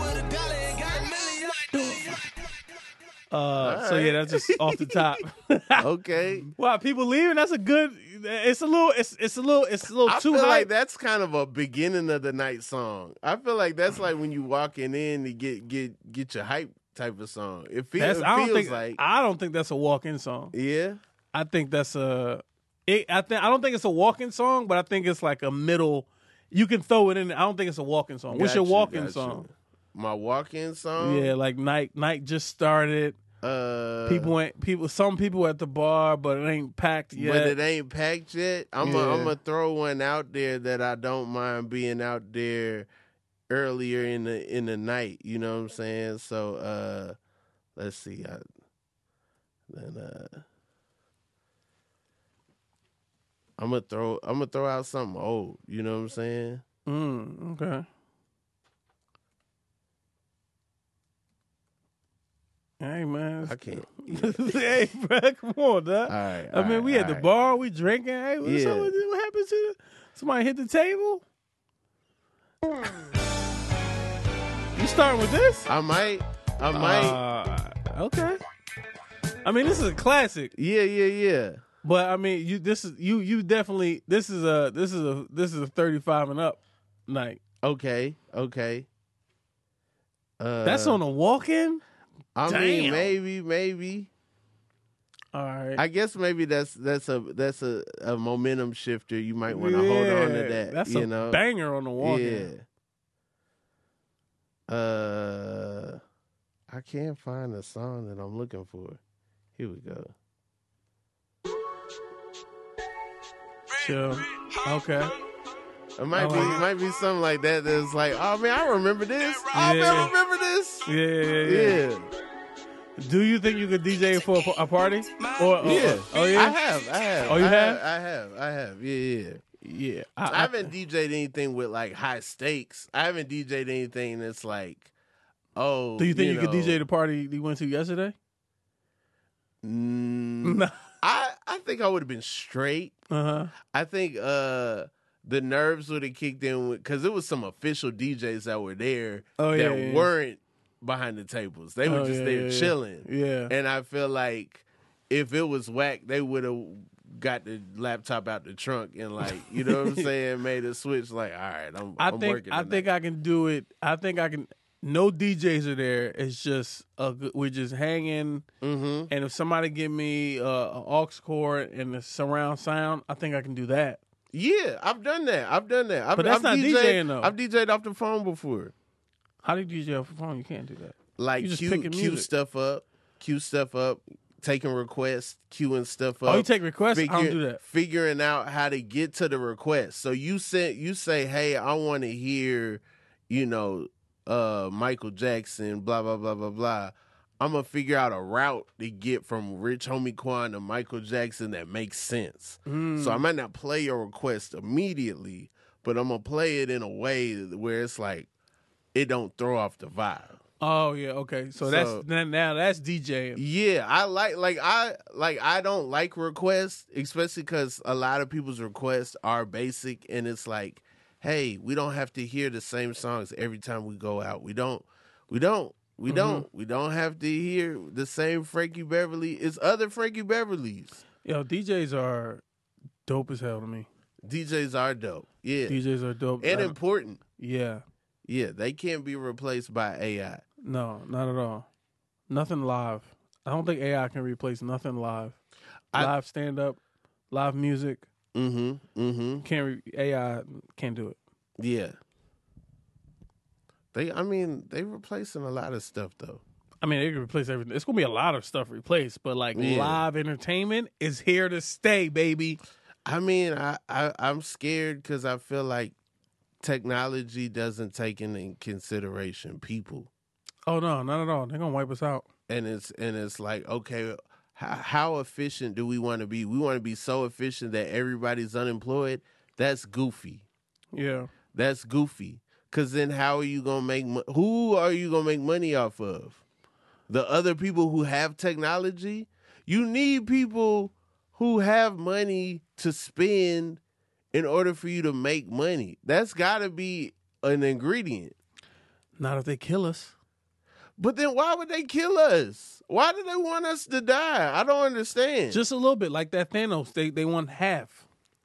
Uh, so yeah, that's just off the top. Okay. Wow, people leaving. That's a good. It's a little. It's it's a little. It's a little I too feel high. like that's kind of a beginning of the night song. I feel like that's like when you walking in to get get get your hype type of song. It, feel, That's, it I don't feels think. like I don't think that's a walk-in song. yeah. I think that's a. It, I think. I don't think it's a walk-in song, but I think it's like a middle. You can throw it in. I don't think it's a walk-in song. What's your Gotcha, walk-in gotcha. song? My walk-in song. Yeah, like night. Night just started. Uh, People ain't people. Some people at the bar, but it ain't packed yet. but it ain't packed yet. I'm Yeah. gonna throw one out there that I don't mind being out there earlier in the in the night. You know what I'm saying? So uh, let's see. I, then uh, I'm gonna throw I'm gonna throw out something old. You know what I'm saying? Mm, okay. Hey man, I can't. hey, bro, come on, dog. All right. I mean, we at the bar, we drinking. Hey, what's Yeah. up with this? What happened to the, somebody hit the table? You starting with this? I might. I might. Uh, okay. I mean, this is a classic, yeah. Yeah. Yeah. but I mean, you this is you you definitely this is a this is a this is a thirty-five and up night. Okay. Okay. Uh, That's on a walk-in. I Damn. mean, maybe, maybe. All right. I guess maybe that's that's a that's a, a momentum shifter. You might want to hold on to that. That's you a know, banger on the walk-in. yeah. Uh, I can't find the song that I'm looking for. Here we go. chill. Okay. It might I be, like it it. might be something like that. That's like, oh man, I remember this. Oh Yeah. man, I remember this. Yeah, yeah, yeah. Yeah, Do you think you could D J for a, a party? Or, or yeah. Oh yeah. I have, I have. Oh, you I have? I have, I have. Yeah, yeah. Yeah. I, haven't D J'd anything with like high stakes. I haven't D J'd anything that's like, oh. Do you think you, know, could D J the party you went to yesterday? Mm, No. I I think I would have been straight. Uh huh. I think uh the nerves would have kicked in because it was some official D Js that were there Oh, that yeah, yeah. weren't behind the tables. They were Oh, just yeah, there yeah, yeah. chilling. Yeah. And I feel like if it was whack, they would have got the laptop out the trunk and like, you know what I'm saying, made a switch like, all right, I'm, I I'm think working I tonight. think I can do it. I think I can. No D Js are there. It's just a, good- we're just hanging. Mhm. And if somebody give me uh, an aux cord and the surround sound, I think I can do that. Yeah, I've done that. I've done that. I've, But that's I've not D J'd, DJing though. I've D J'd off the phone before. How do you D J off the phone? You can't do that. Like You just cue, picking cue music. stuff up, cue stuff up, taking requests, queuing stuff up. Oh, you take requests? I don't figure- do that. Figuring out how to get to the request. So you sent, you say, hey, I want to hear, you know, uh, Michael Jackson, blah blah blah blah blah. I'm gonna figure out a route to get from Rich Homie Quan to Michael Jackson that makes sense. Mm. So I might not play your request immediately, but I'm gonna play it in a way where it's like it don't throw off the vibe. Oh yeah, okay. So, So- that's now, now that's DJing. Yeah, I like like I like I don't like requests, especially because a lot of people's requests are basic, and it's like, hey, we don't have to hear the same songs every time we go out. We don't, we don't, we Mhm. don't, we don't have to hear the same Frankie Beverly. It's other Frankie Beverlys. Yo, D Js are dope as hell to me. D Js are dope, yeah, D Js are dope. and I- important. yeah. Yeah, they can't be replaced by A I. No, not at all. Nothing live. I don't think A I can replace nothing live. I- Live stand up, live music. Mm-hmm. Mm-hmm. Can't re- A I can't do it. Yeah. They, I mean, they replacing a lot of stuff though. I mean, they can replace everything. It's gonna be a lot of stuff replaced, but like Yeah. live entertainment is here to stay, baby. I mean, I, I I'm scared because I feel like technology doesn't take into consideration people, Oh no, not at all. They're gonna wipe us out. and it's and it's like, okay, how, how efficient do we want to be? We want to be so efficient that everybody's unemployed. That's goofy. Yeah. That's goofy. Cause then how are you gonna make? Mo- who are you gonna make money off of? The other people who have technology. You need people who have money to spend in order for you to make money. That's got to be an ingredient. Not if they kill us. But then why would they kill us? Why do they want us to die? I don't understand. Just a little bit, like that Thanos. They they want half.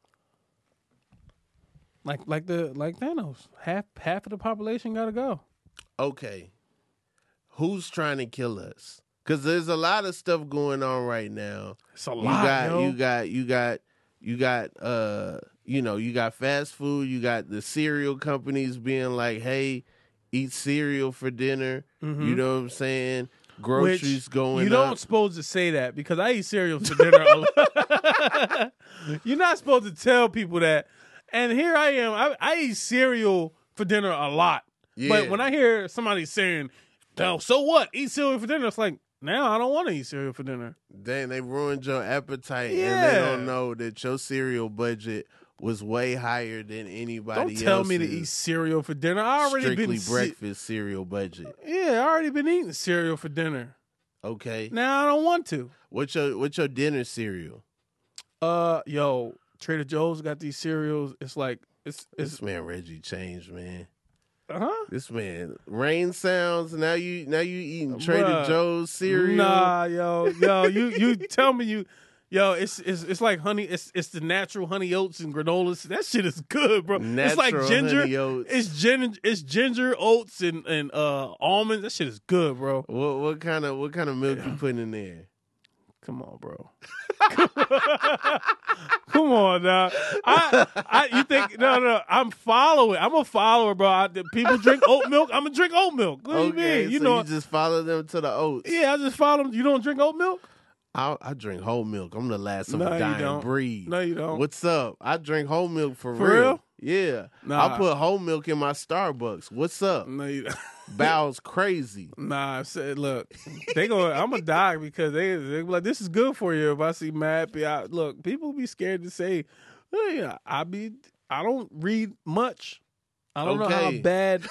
Like like the like Thanos. Half half of the population gotta go. Okay. Who's trying to kill us? Because there's a lot of stuff going on right now. It's a You lot, got, yo. you got, you got, you got, uh, you know, you got fast food. You got the cereal companies being like, "Hey, eat cereal for dinner." You know what I'm saying? Groceries Mm-hmm. Which going you don't up. supposed to say that because I eat cereal for dinner. a lot. You're not supposed to tell people that. And here I am. I, I eat cereal for dinner a lot. Yeah. But when I hear somebody saying, "No, so what? Eat cereal for dinner," it's like, now I don't want to eat cereal for dinner. Dang, they ruined your appetite, and they Yeah. don't know that your cereal budget was way higher than anybody Don't else's. tell me to eat cereal for dinner. I already strictly been ce- breakfast cereal budget. Yeah, I already been eating cereal for dinner. Okay, Now I don't want to. what's your what's your dinner cereal? Uh, yo, Trader Joe's got these cereals. It's like it's it's This man Reggie changed, man. huh? This man rain sounds. Now you now you eating Trader Bruh. Joe's cereal. Nah, yo, yo, you you tell me you, yo, it's it's it's like honey. It's it's the natural honey oats and granolas. That shit is good, bro. it's like Natural ginger. honey oats. It's gin. It's ginger oats and and uh almonds. That shit is good, bro. What what kind of what kind of milk you putting in there? Come on, bro. Come on, now. I, I, you think no, no? I'm following. I'm a follower, bro. I, people drink oat milk. I'm gonna drink oat milk. What do you Okay, mean? You so know? you just follow them to the oats. yeah, I just follow them. You don't drink oat milk? I I drink whole milk. I'm the last of No, a you dying don't. breed. No, you don't. What's up? I drink whole milk for, For real? Yeah. Nah. I put whole milk in my Starbucks. What's up? No, you don't. Bow's crazy. Nah, I said, look, they go. I'm gonna die because they they be like, this is good for you. If I see Mappy, I look, people be scared to say, hey, I be, I don't read much. I don't know how Okay. bad.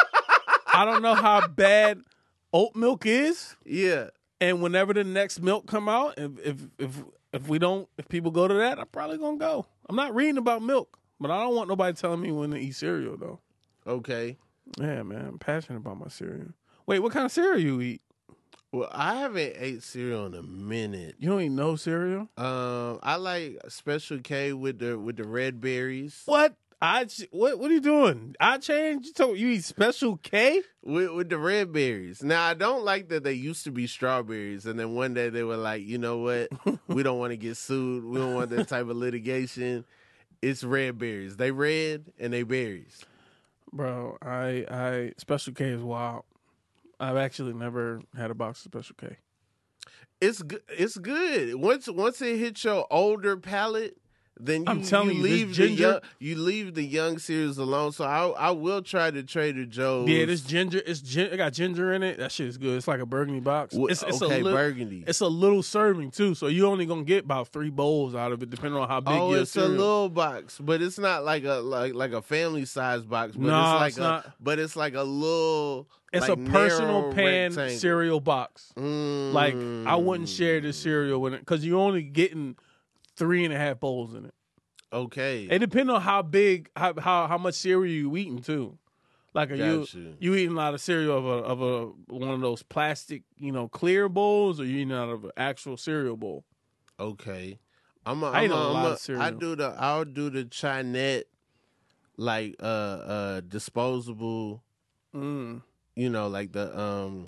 I don't know how bad oat milk is. Yeah. And whenever the next milk come out, if if if if we don't, if people go to that, I'm probably gonna go. I'm not reading about milk, but I don't want nobody telling me when to eat cereal though. Okay. Yeah, man, I'm passionate about my cereal. Wait, what kind of cereal you eat? Well, I haven't ate cereal in a minute. You don't eat no cereal? Um, I like Special K with the with the red berries. What? I ch- what? What are you doing? I changed. You told you eat Special K? With with the red berries. Now I don't like that they used to be strawberries, and then one day they were like, you know what? We don't want to get sued. We don't want that type of litigation. It's red berries. They red and they berries. Bro, I I Special K is wild. I've actually never had a box of Special K. It's good. It's good. Once once it hits your older palate, then you, I'm telling you you, this leave the ginger- young, you leave the young cereals alone. So I I will try to Trader Joe's. Yeah, this ginger, it's gin, it got ginger in it. That shit is good. It's like a burgundy box. Wh- It's, it's okay, a little, burgundy. It's a little serving too, so you only gonna get about three bowls out of it, depending on how big Oh, your it's cereal. a little box, but it's not like a like like a family size box. But No, it's like it's a not. but it's like a little. It's like, a personal narrow pan rectangle. cereal box. Mm. Like I wouldn't share this cereal with it because you're only getting three and a half bowls in it. Okay. It depends on how big, how how, how much cereal you eating too. Like are you Got you. you eating a lot of cereal of a of a one of those plastic, you know, clear bowls, or you eating out of an actual cereal bowl? Okay. I'm a, I I'm eat a a, lot I'm a, of cereal. I do the I'll do the Chinette like uh uh disposable, Mm. you know, like the um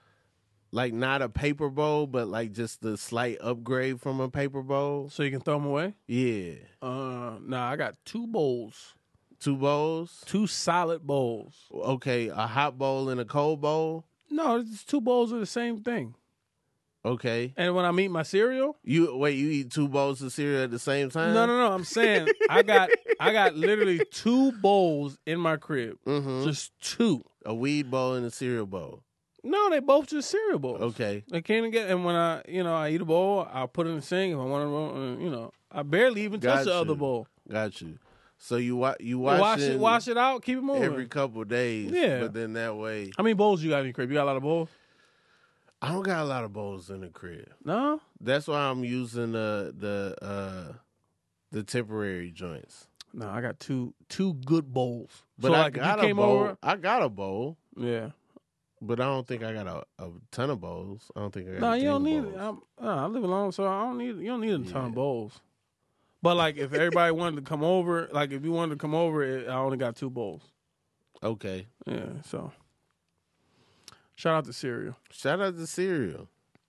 like not a paper bowl, but like just the slight upgrade from a paper bowl. So you can throw them away. Yeah. Uh, nah, I got two bowls, Two bowls. two solid bowls. Okay, a hot bowl and a cold bowl. No, it's two bowls of the same thing. Okay. And when I eat my cereal, You wait, you eat two bowls of cereal at the same time? no, no, no. I'm saying I got I got literally two bowls in my crib, Mm-hmm. just two. A weed bowl and a cereal bowl. No, they both just cereal bowls. Okay. They can't get. And when I, you know, I eat a bowl, I'll put it in the sink if I want to. You know, I barely even touch Got the you. other bowl. Got you. So you wa- you Wash washing it, wash it out, keep it moving. every couple days. Yeah. But then that way, How many bowls you got in your crib? You got a lot of bowls? I don't got a lot of bowls in the crib. No. That's why I'm using the the uh the temporary joints. No, I got two two good bowls. But so I like if got you a came bowl. over, I got a bowl, yeah. but I don't think I got a, a ton of bowls. I don't think I got. No, a you don't ton need of it. bowls. I'm, uh, I live alone, so I don't need. You don't need a ton Yeah. of bowls. But like, if everybody wanted to come over, like if you wanted to come over, it, I only got two bowls. Okay. Yeah. So, shout out to cereal. Shout out to cereal.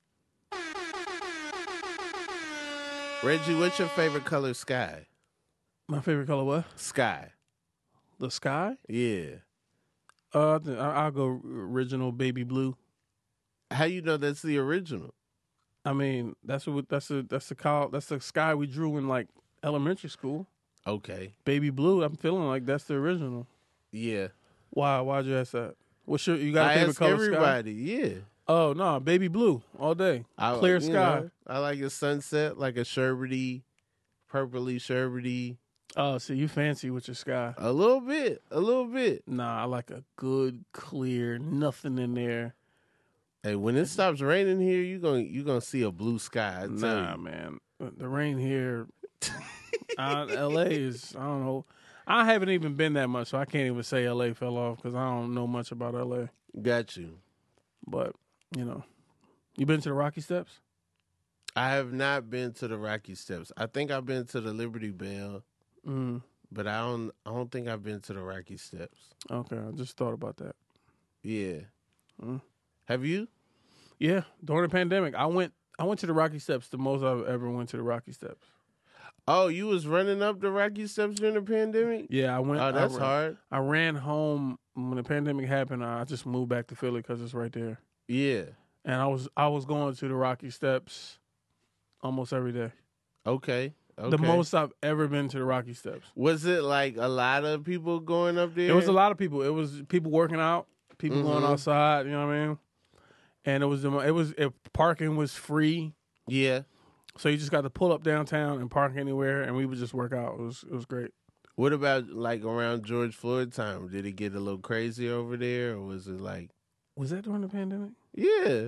Reggie, what's your favorite color? Sky. My favorite color, what? Sky. The sky. Yeah. Uh, I think I- I'll go original baby blue. How you know that's the original? I mean, that's what that's a that's the call that's the sky we drew in like elementary school. Okay. Baby blue. I'm feeling like that's the original. Yeah. Why? Why'd you ask that? What's your you got a I favorite ask color? everybody. Yeah. Sky? Oh no, baby blue all day. I, Clear you sky. know, I like a sunset, like a sherbety, purpley sherbety. Oh, see, you fancy with your sky. A little bit. A little bit. Nah, I like a good, clear, nothing in there. Hey, when it stops raining here, you gonna you gonna see a blue sky. I tell Nah, you. man. The rain here, uh, L A is, I don't know. I haven't even been that much, so I can't even say L A fell off because I don't know much about L A. Got you. But, you know, you been to the Rocky Steps? I have not been to the Rocky Steps. I think I've been to the Liberty Bell, Mm, but I don't. I don't think I've been to the Rocky Steps. okay, I just thought about that. Yeah. Mm. Have you? Yeah, during the pandemic, I went I went to the Rocky Steps the most I've ever went to the Rocky Steps. Oh, you was running up the Rocky Steps during the pandemic? Yeah, I went. Oh, that's I, hard. I ran home when the pandemic happened. I just moved back to Philly because it's right there. Yeah. And I was I was going to the Rocky Steps almost every day. Okay. Okay. The most I've ever been to the Rocky Steps. Was it like a lot of people going up there? It was a lot of people. It was people working out, people Mm-hmm. going outside. You know what I mean? And it was the mo- it was it, parking was free, Yeah. so you just got to pull up downtown and park anywhere, and we would just work out. It was it was great. What about like around George Floyd time? Did it get a little crazy over there, or was it like? Was that during the pandemic? Yeah.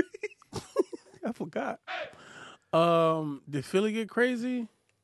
I forgot. Um, did Philly get crazy?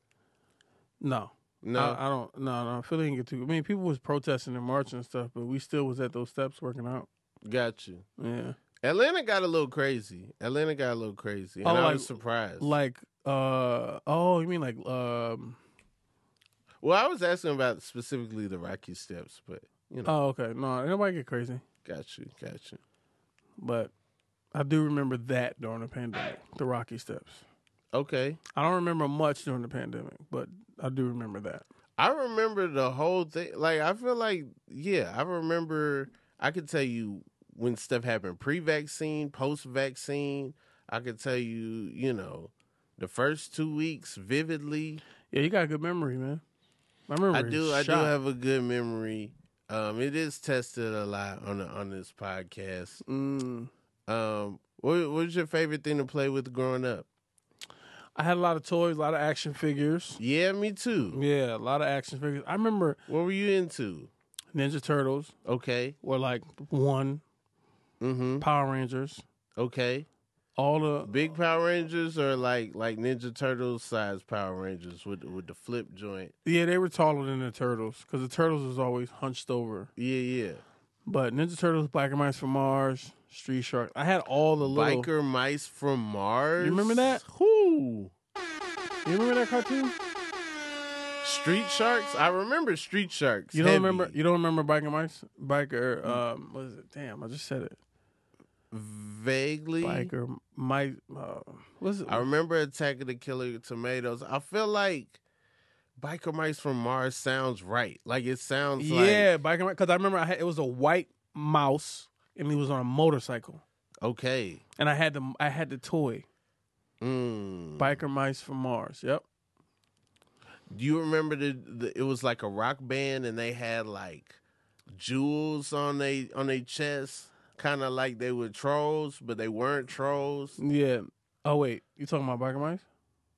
No. No. I, I don't. No, no. Philly didn't get too. I mean, people was protesting and marching and stuff, but we still was at those steps working out. Got you. Yeah. Atlanta got a little crazy. Atlanta got a little crazy, and Oh, I like- was surprised. Like, uh, oh, you mean like, um, well, I was asking about specifically the Rocky Steps, but you know, oh, okay. No, nobody get crazy, got you, got you. but I do remember that during the pandemic, the Rocky Steps. Okay, I don't remember much during the pandemic, but I do remember that. I remember the whole thing. Like, I feel like, yeah, I remember. I could tell you when stuff happened pre-vaccine, post-vaccine. I could tell you, you know, the first two weeks vividly. Yeah, you got a good memory, man. My memory I do. is I do shot. have a good memory. Um, it is tested a lot on the, on this podcast. Mm. Um, what, what was your favorite thing to play with growing up? I had a lot of toys, a lot of action figures. Yeah, me too. Yeah, a lot of action figures. I remember What were you into? Ninja Turtles Okay. were like one, Mm-hmm. Power Rangers, Okay. all the Big Power Rangers or like like Ninja Turtles size Power Rangers with with the flip joint? yeah, they were taller than the Turtles because the Turtles was always hunched over. Yeah, yeah. But Ninja Turtles, Biker Mice from Mars, Street Shark. I had all the little. Biker Mice from Mars. You remember that? Who? You remember that cartoon? Street Sharks? I remember Street Sharks. You don't heavy. remember? You don't remember Biker Mice? Biker. Um, what is it? Damn, I just said it. Vaguely. Biker Mice. Uh, what is it? I remember Attack of the Killer Tomatoes. I feel like Biker Mice from Mars sounds right. Like it sounds like Yeah, Biker Mice. Because I remember I had, it was a white mouse and he was on a motorcycle, okay. and I had the I had the toy Mm. Biker Mice from Mars. Yep. Do you remember the, the? It was like a rock band, and they had like jewels on they on their chest, kind of like they were trolls, but they weren't trolls. Yeah. Oh wait, you talking about Biker Mice?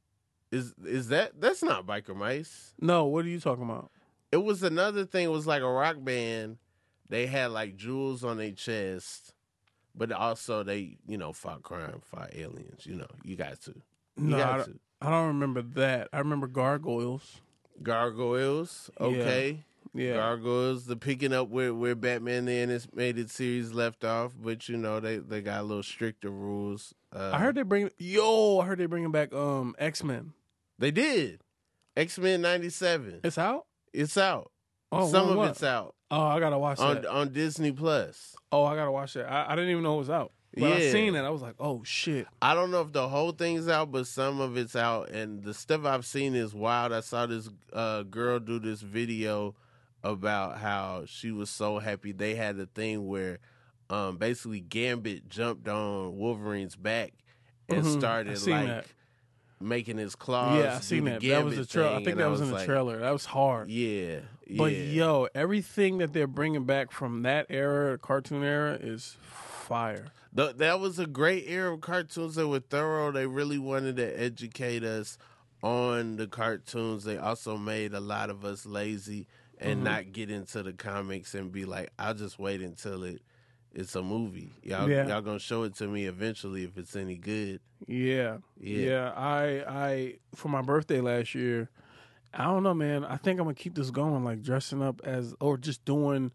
Is is that that's not Biker Mice? No. What are you talking about? It was another thing. It was like a rock band. They had like jewels on their chest, but also they, you know, fought crime, fought aliens. You know, you got to. You No, I got don't, to. I don't remember that. I remember Gargoyles. Gargoyles, okay. Yeah. Gargoyles, the picking up where, where Batman the Animated Series left off, but you know they, they got a little stricter rules. Uh, I heard they bring yo. I heard they bringing back um X Men. they did. X Men ninety-seven. It's out. It's out. Oh, Some when, of what? it's out Oh, I gotta watch on that. on Disney Plus. Oh, I gotta watch that. I, I didn't even know it was out. But I Yeah. seen it. I was like, oh shit. I don't know if the whole thing's out, but some of it's out, and the stuff I've seen is wild. I saw this uh, girl do this video about how she was so happy they had a thing where um, basically Gambit jumped on Wolverine's back and Mhm. I started seen like that. making his claws. Yeah, I do seen the that. That was Gambit the trailer. I thing, think and that was, in the like, trailer. That was hard. Yeah, But yeah. yo, everything that they're bringing back from that era, cartoon era, is fire. Th- that was a great era of cartoons that were thorough. They really wanted to educate us on the cartoons. They also made a lot of us lazy and Mm-hmm. not get into the comics and be like, I'll just wait until it it's a movie. Y'all Yeah. y'all gonna show it to me eventually if it's any good. Yeah. Yeah. Yeah. I I for my birthday last year, I don't know, man. I think I'm gonna keep this going, like dressing up as or just doing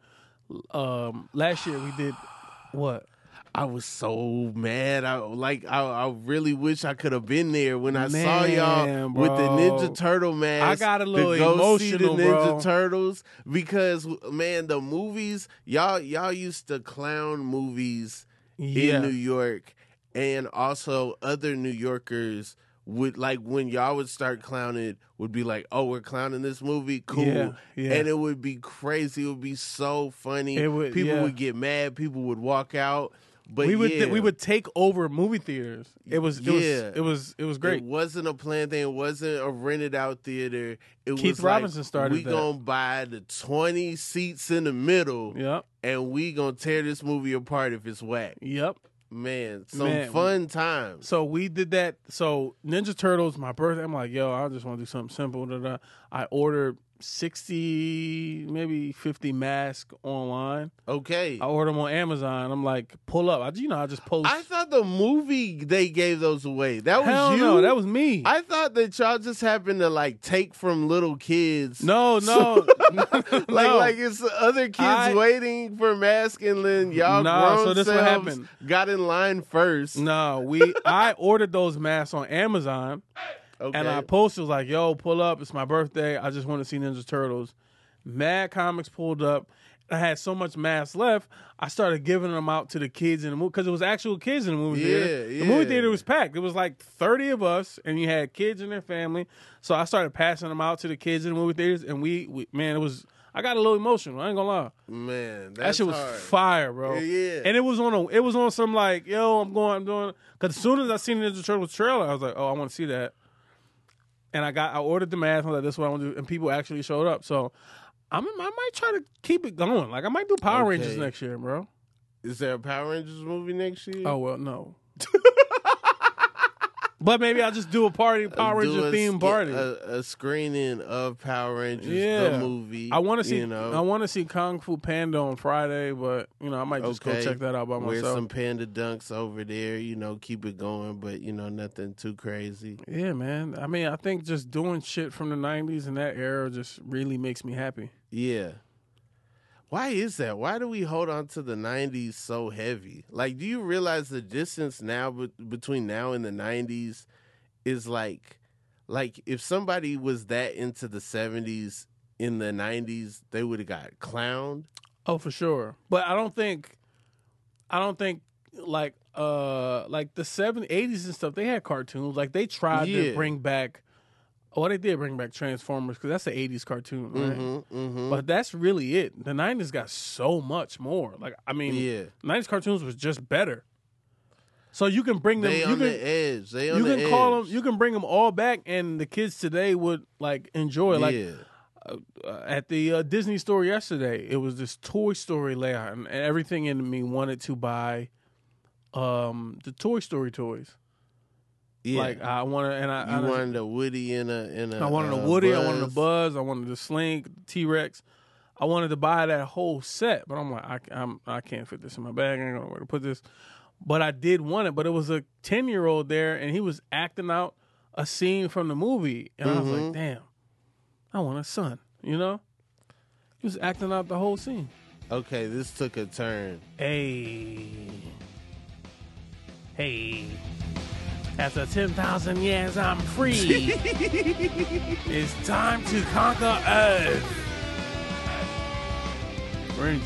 um last year we did what? I was so mad. I like. I, I really wish I could have been there when I saw y'all Man, with the bro. Ninja Turtle mask. I got a little to go see the emotional, Ninja bro. Turtles because man, the movies y'all y'all used to clown movies Yeah. in New York, and also other New Yorkers would like when y'all would start clowning would be like, oh, we're clowning this movie, cool, Yeah, yeah. and it would be crazy. It would be so funny. It would- People yeah. would get mad. People would walk out. But we would yeah, we would take over movie theaters. It was it Yeah. was it was it was great. It wasn't a planned thing. It wasn't a rented out theater. It Keith was Robinson like, started we that. gonna buy the twenty seats in the middle, Yep, and we gonna tear this movie apart if it's whack. yep. Man, some Man, fun times. So we did that. So Ninja Turtles, my birthday. I'm like, yo, I just want to do something simple. Da, da. I ordered sixty, maybe fifty masks online. Okay. I ordered them on Amazon. I'm like, pull up. I, you know, I just post. I thought the movie they gave those away. That was Hell you. no, that was me. I thought that y'all just happened to like take from little kids. no, no, like no. like it's other kids I- waiting for mask, and then y'all Nah, grown so this what selves happened. got in line first. no. We I ordered those masks on Amazon. Okay. And I posted, was like, yo, pull up. It's my birthday. I just want to see Ninja Turtles. Mad Comics pulled up. I had so much masks left, I started giving them out to the kids in the movie because it was actual kids in the movie Yeah, theater. The yeah. movie theater was packed. It was like thirty of us, and you had kids and their family. So I started passing them out to the kids in the movie theaters, and we, we man, it was. I got a little emotional. I ain't gonna lie. Man, That that's shit was hard. fire, bro. Yeah. And it was on a, it was on some like, yo, I'm going, I'm doing. Because as soon as I seen the Ninja Turtles trailer, I was like, oh, I want to see that. And I got, I ordered the mask. I was like, this is what I want to do. And people actually showed up. So I'm, I might try to keep it going. Like I might do Power Okay. Rangers next year, bro. Is there a Power Rangers movie next year? Oh well, no. But maybe I'll just do a party, Power Do Ranger a themed sk- party. A, a screening of Power Rangers, Yeah. the movie. I want to see. You know, I want to see Kung Fu Panda on Friday, but you know I might just Okay. go check that out by wear myself. some panda dunks over there. You know, keep it going, but you know, nothing too crazy. Yeah, man. I mean, I think just doing shit from the nineties and that era just really makes me happy. Yeah. Why is that? Why do we hold on to the nineties so heavy? Like, do you realize the distance now be- between now and the nineties is like, like if somebody was that into the seventies in the nineties, they would have got clowned. Oh, for sure. But I don't think, I don't think like uh like the seventies, eighties and stuff. They had cartoons. Like they tried Yeah. to bring back. Oh, they did bring back Transformers because that's an eighties cartoon, right? Mm-hmm, mm-hmm. But that's really it. The nineties got so much more. Like I mean, Yeah. nineties cartoons was just better. So you can bring them. They you on can the edge. They on you the can call edge. them. You can bring them all back, and the kids today would like enjoy. Like yeah. uh, at the uh, Disney store yesterday, it was this Toy Story layout, and everything in me wanted to buy um, the Toy Story toys. Yeah. Like I wanted, and I you I, wanted a Woody and a and a I wanted a uh, Woody, Buzz. I wanted a Buzz, I wanted a Slink, T Rex. I wanted to buy that whole set, but I'm like, I, I'm I can't fit this in my bag. I ain't gonna know where to put this. But I did want it. But it was a ten year old there, and he was acting out a scene from the movie, and I was Mm-hmm. like, damn, I want a son. You know, he was acting out the whole scene. Okay, this took a turn. Hey, hey. After ten thousand years, I'm free. It's time to conquer Earth. Rangers.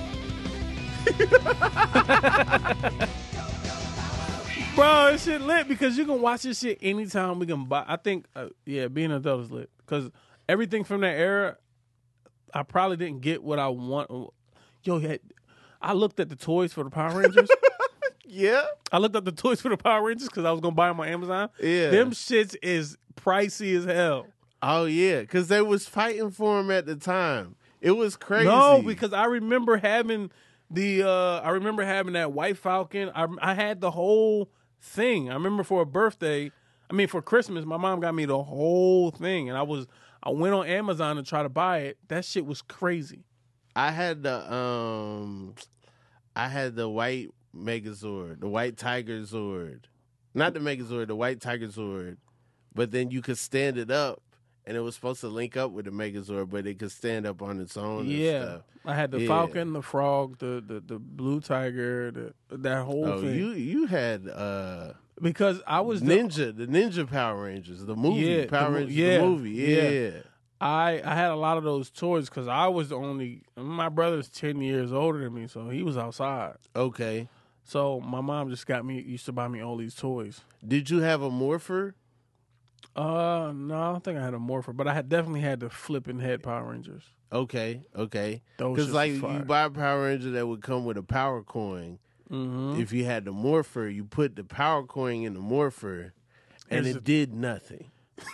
Bro, this shit lit because you can watch this shit anytime we can buy. I think, uh, yeah, being an adult is lit because everything from that era, I probably didn't get what I want. Yo, yeah, I looked at the toys for the Power Rangers. Yeah. I looked up the toys for the Power Rangers because I was gonna buy them on Amazon. Yeah. Them shits is pricey as hell. Oh yeah, because they was fighting for him at the time. It was crazy. No, because I remember having the uh I remember having that White Falcon. I I had the whole thing. I remember for a birthday, I mean for Christmas, my mom got me the whole thing, and I was I went on Amazon to try to buy it. That shit was crazy. I had the um, I had the white Megazord, the white Tiger Zord, not the Megazord, the white Tiger Zord. But then you could stand it up, and it was supposed to link up with the Megazord, but it could stand up on its own. Yeah, and stuff. I had the Yeah. Falcon, the Frog, the the, the Blue Tiger, the, that whole Oh, thing. you you had uh. because I was the- Ninja, the Ninja Power Rangers, the movie Yeah, Power the mo- Rangers, yeah, the movie, yeah. yeah. I, I had a lot of those toys because I was the only. My brother's ten years older than me, so he was outside. Okay. So my mom just got me used to buy me all these toys. Did you have a Morpher? Uh, no, I don't think I had a Morpher, but I had definitely had the flipping head Power Rangers. Okay, okay. Those Because shits like was fire. you buy a Power Ranger that would come with a power coin, Mm-hmm. If you had the morpher, you put the power coin in the morpher, and Here's it the- did nothing.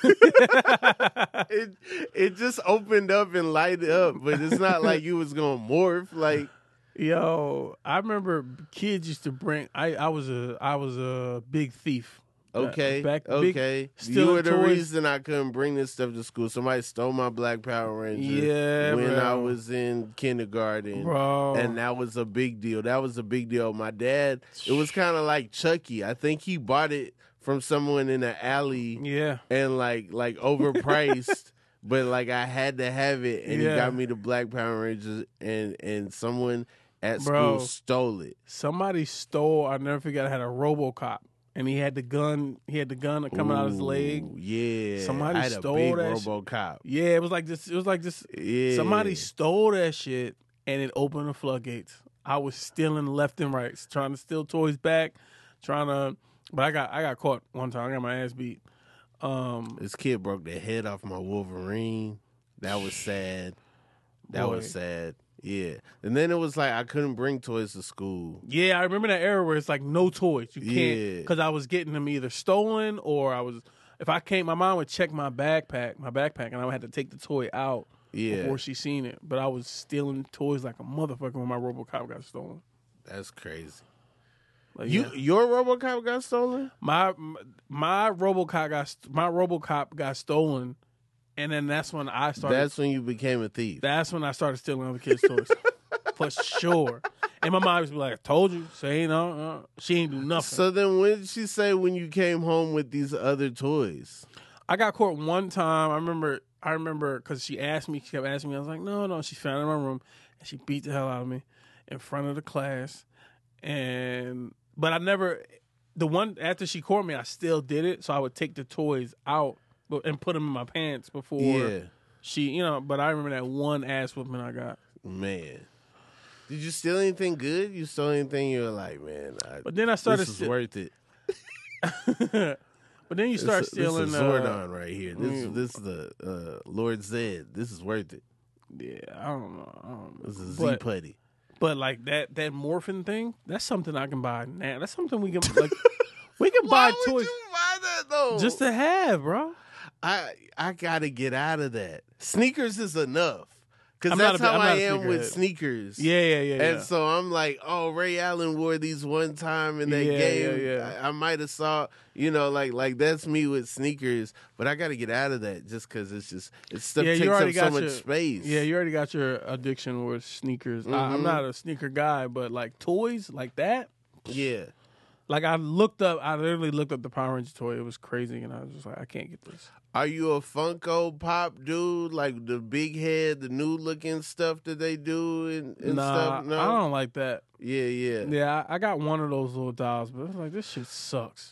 it it just opened up and lighted up, but it's not like you was gonna morph. Like, Yo, I remember kids used to bring. I, I was a I was a big thief. okay, Back, big, okay, you stealing were the toys. reason I couldn't bring this stuff to school. Somebody stole my Black Power Ranger Yeah, when bro. I was in kindergarten, Bro. and that was a big deal. That was a big deal. My dad, it was kind of like Chucky. I think he bought it from someone in the alley. Yeah. And like like overpriced, but like I had to have it, and Yeah. he got me the Black Power Rangers, and and someone at Bro. school stole it. Somebody stole. I never forget. I had a RoboCop, and he had the gun. He had the gun coming out his leg. Ooh, yeah, Somebody I had stole a big that sh- RoboCop. Yeah, it was like this. It was like this. Yeah, Somebody stole that shit, and it opened the floodgates. I was stealing left and right, trying to steal toys back, trying to. But I got I got caught one time. I got my ass beat. Um, This kid broke the head off my Wolverine. That was sad. That Boy. was sad. Yeah, and then it was like I couldn't bring toys to school. yeah, I remember that era where it's like no toys. You can't Yeah. because I was getting them either stolen or I was. If I came, my mom would check my backpack, my backpack, and I would have to take the toy out Yeah, before she seen it. But I was stealing toys like a motherfucker when my RoboCop got stolen. that's crazy. Like, You yeah. your RoboCop got stolen? my my RoboCop got my RoboCop got stolen, and then that's when I started. That's when you became a thief. That's when I started stealing other kids' toys, for sure. And my mom used to be like, "I told you, she ain't uh, uh, she ain't do nothing." So then, when did she say when you came home with these other toys? I got caught one time. I remember. I remember because she asked me. She kept asking me. I was like, "No, no." She found it in my room, and she beat the hell out of me in front of the class. And but I never. The one after she caught me, I still did it. So I would take the toys out but- and put them in my pants before Yeah, she, you know. But I remember that one ass whooping I got. man. Did you steal anything good? You stole anything? You were like, man, I, But then I started. this is sti- worth it. but then you start this, stealing. This is uh, Zordon right here. This mm. this is the uh, Lord Zed. This is worth it. Yeah, I don't know. I don't know. This is But- Z Putty. But like that that morphin thing, that's something I can buy now. That's something we can like we can Why buy would toys you buy that though? just to have, bro. I I gotta get out of that. Sneakers is enough because I'm not that's a big- how I'm I not a am with sneakerhead. sneakers. Yeah, yeah, yeah. And yeah. so I'm like, oh, Ray Allen wore these one time in that Yeah, game. yeah, yeah. I, I might have saw, you know, like like that's me with sneakers. But I got to get out of that just because it's just it's stuff Yeah, you takes already up so got much your- space. Yeah, you already got your addiction with sneakers. I, I'm Mhm. not a sneaker guy, but like toys like that. yeah. Like I looked up, I literally looked up the Power Ranger toy. It was crazy, and I was just like, I can't get this. Are you a Funko Pop dude, like the big head, the new looking stuff that they do and, and nah, stuff? No, I don't like that. yeah, yeah. Yeah, I, I got one of those little dolls, but it's like this shit sucks.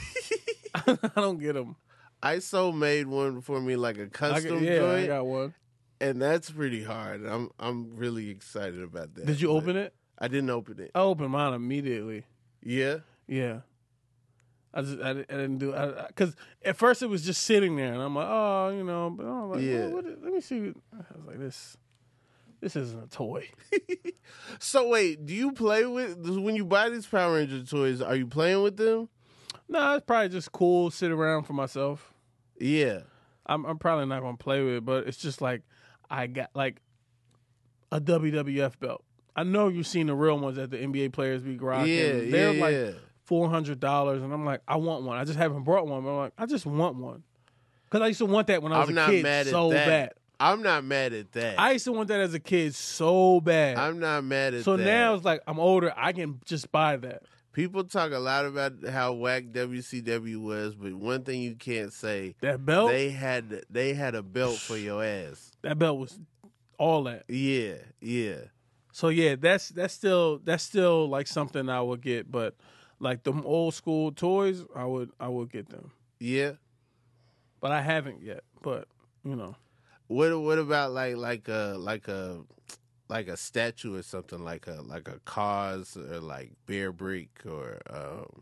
I don't get them. I so made one for me, like a I custom got, yeah, I joint, got one. and that's pretty hard. I'm I'm really excited about that. Did you but open it? I didn't open it. I opened mine immediately. Yeah. Yeah. I just I, didn't- I didn't do because at first it was just sitting there and I'm like, oh, you know, but I'm like, Yeah. oh, what is, let me see. I was like, this this isn't a toy. So wait, do you play with when you buy these Power Ranger toys? Are you playing with them? No, it's probably just cool, sit around for myself. Yeah. I'm I'm probably not gonna play with it, but it's just like I got like a W W F belt. I know you've seen the real ones that the N B A players be rocking. Yeah, They're yeah, like yeah. four hundred dollars, and I'm like, I want one. I just haven't brought one, but I'm like, I just want one because I used to want that when I was I'm a not kid mad at so that. bad. I'm not mad at that. I used to want that as a kid so bad. I'm not mad at so that. now it's like I'm older. I can just buy that. People talk a lot about how whack W C W was, but one thing you can't say, That belt, they had they had a belt for your ass. that belt was all that. Yeah, yeah. So yeah, that's that's still that's still like something I would get, but like them old school toys, I would I would get them, Yeah. but I haven't yet. But you know, What what about like like a like a like a statue or something, like a like a cause or like Bear Brick or um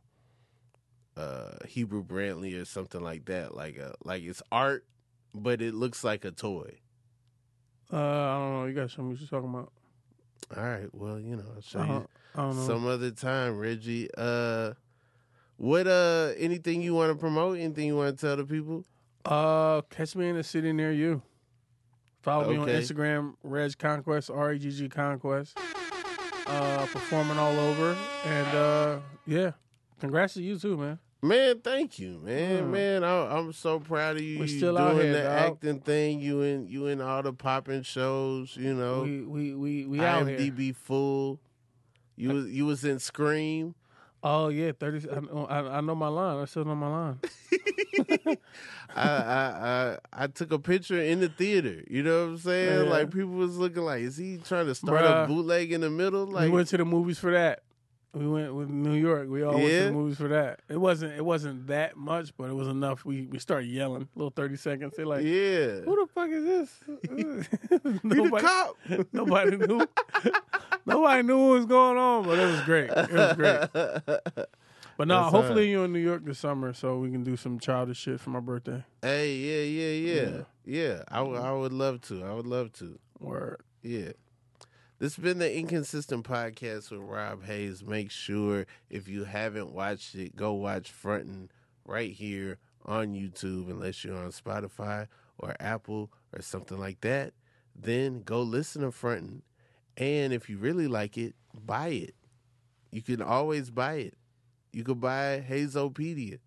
uh Hebrew Brantley or something like that, like a like it's art but it looks like a toy. uh, I don't know. You gotta show me what you're talking about. All right. Well, you know, I'll show I you don't, I don't know. some other time, Reggie. Uh, what? Uh, anything you want to promote? Anything you want to tell the people? Uh, catch me in a city near you. Follow me on Okay. Instagram, Reg Conquest, R E G G Conquest. Uh, performing all over, and uh, yeah, congrats to you too, man. Man, thank you, man. Mm. Man, I, I'm so proud of you. We're You still doing out here, the dog. acting thing. You in you in all the popping shows. You know, We we we we out here. IMDb full. You was you was in Scream. Oh yeah, thirty. I, know- I, I know my line. I still know my line. I, I I I took a picture in the theater. You know what I'm saying? Yeah. Like people was looking like, is he trying to start Bruh. a bootleg in the middle? Like, we went to the movies for that. We went with New York. We all went to Yeah? the movies for that. It wasn't it wasn't that much, but it was enough. We we started yelling, little thirty seconds. They're like, yeah, "Who the fuck is this?" he the nobody, cop. nobody knew. Nobody knew what was going on, but it was great. It was great. But no, That's hopefully hard. you're in New York this summer, so we can do some childish shit for my birthday. Hey, yeah, yeah, yeah, Yeah. yeah. I, w- I would love to. I would love to. Word. Yeah. This has been the Inconsistent Podcast with Rob Hayes. Make sure if you haven't watched it, go watch Frontin' right here on YouTube, unless you're on Spotify or Apple or something like that. Then go listen to Frontin'. And if you really like it, buy it. You can always buy it. You could buy Hazopedia.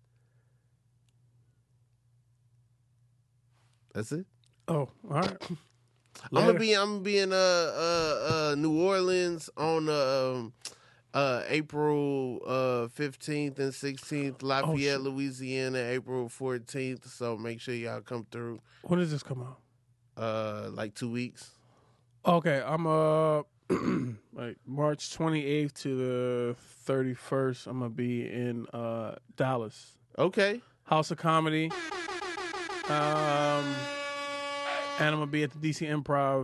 That's it. Oh, all right. I'm gonna Later. be I'm gonna be in uh uh uh New Orleans on um uh April uh fifteenth and sixteenth, Lafayette, shit. Louisiana, April fourteenth. So make sure y'all come through. When does this come out? Uh like two weeks. Okay, I'm uh like March twenty-eighth to the thirty-first. I'm gonna be in uh Dallas, Okay. House of Comedy. Um, and I'm gonna be at the D C Improv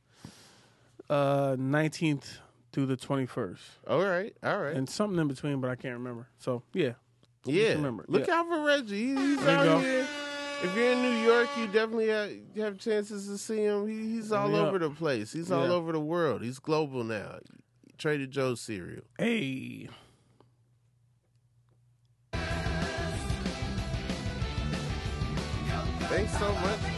uh nineteenth through the twenty-first, All right. All right. and something in between, but I can't remember. So yeah, yeah. remember. Look Yeah. out for Reggie. He's There you out go. here. If you're in New York, you definitely have, you have chances to see him. He, he's all Yeah. over the place. He's all Yeah. over the world. He's global now. Trader Joe's cereal. Hey. Thanks so much.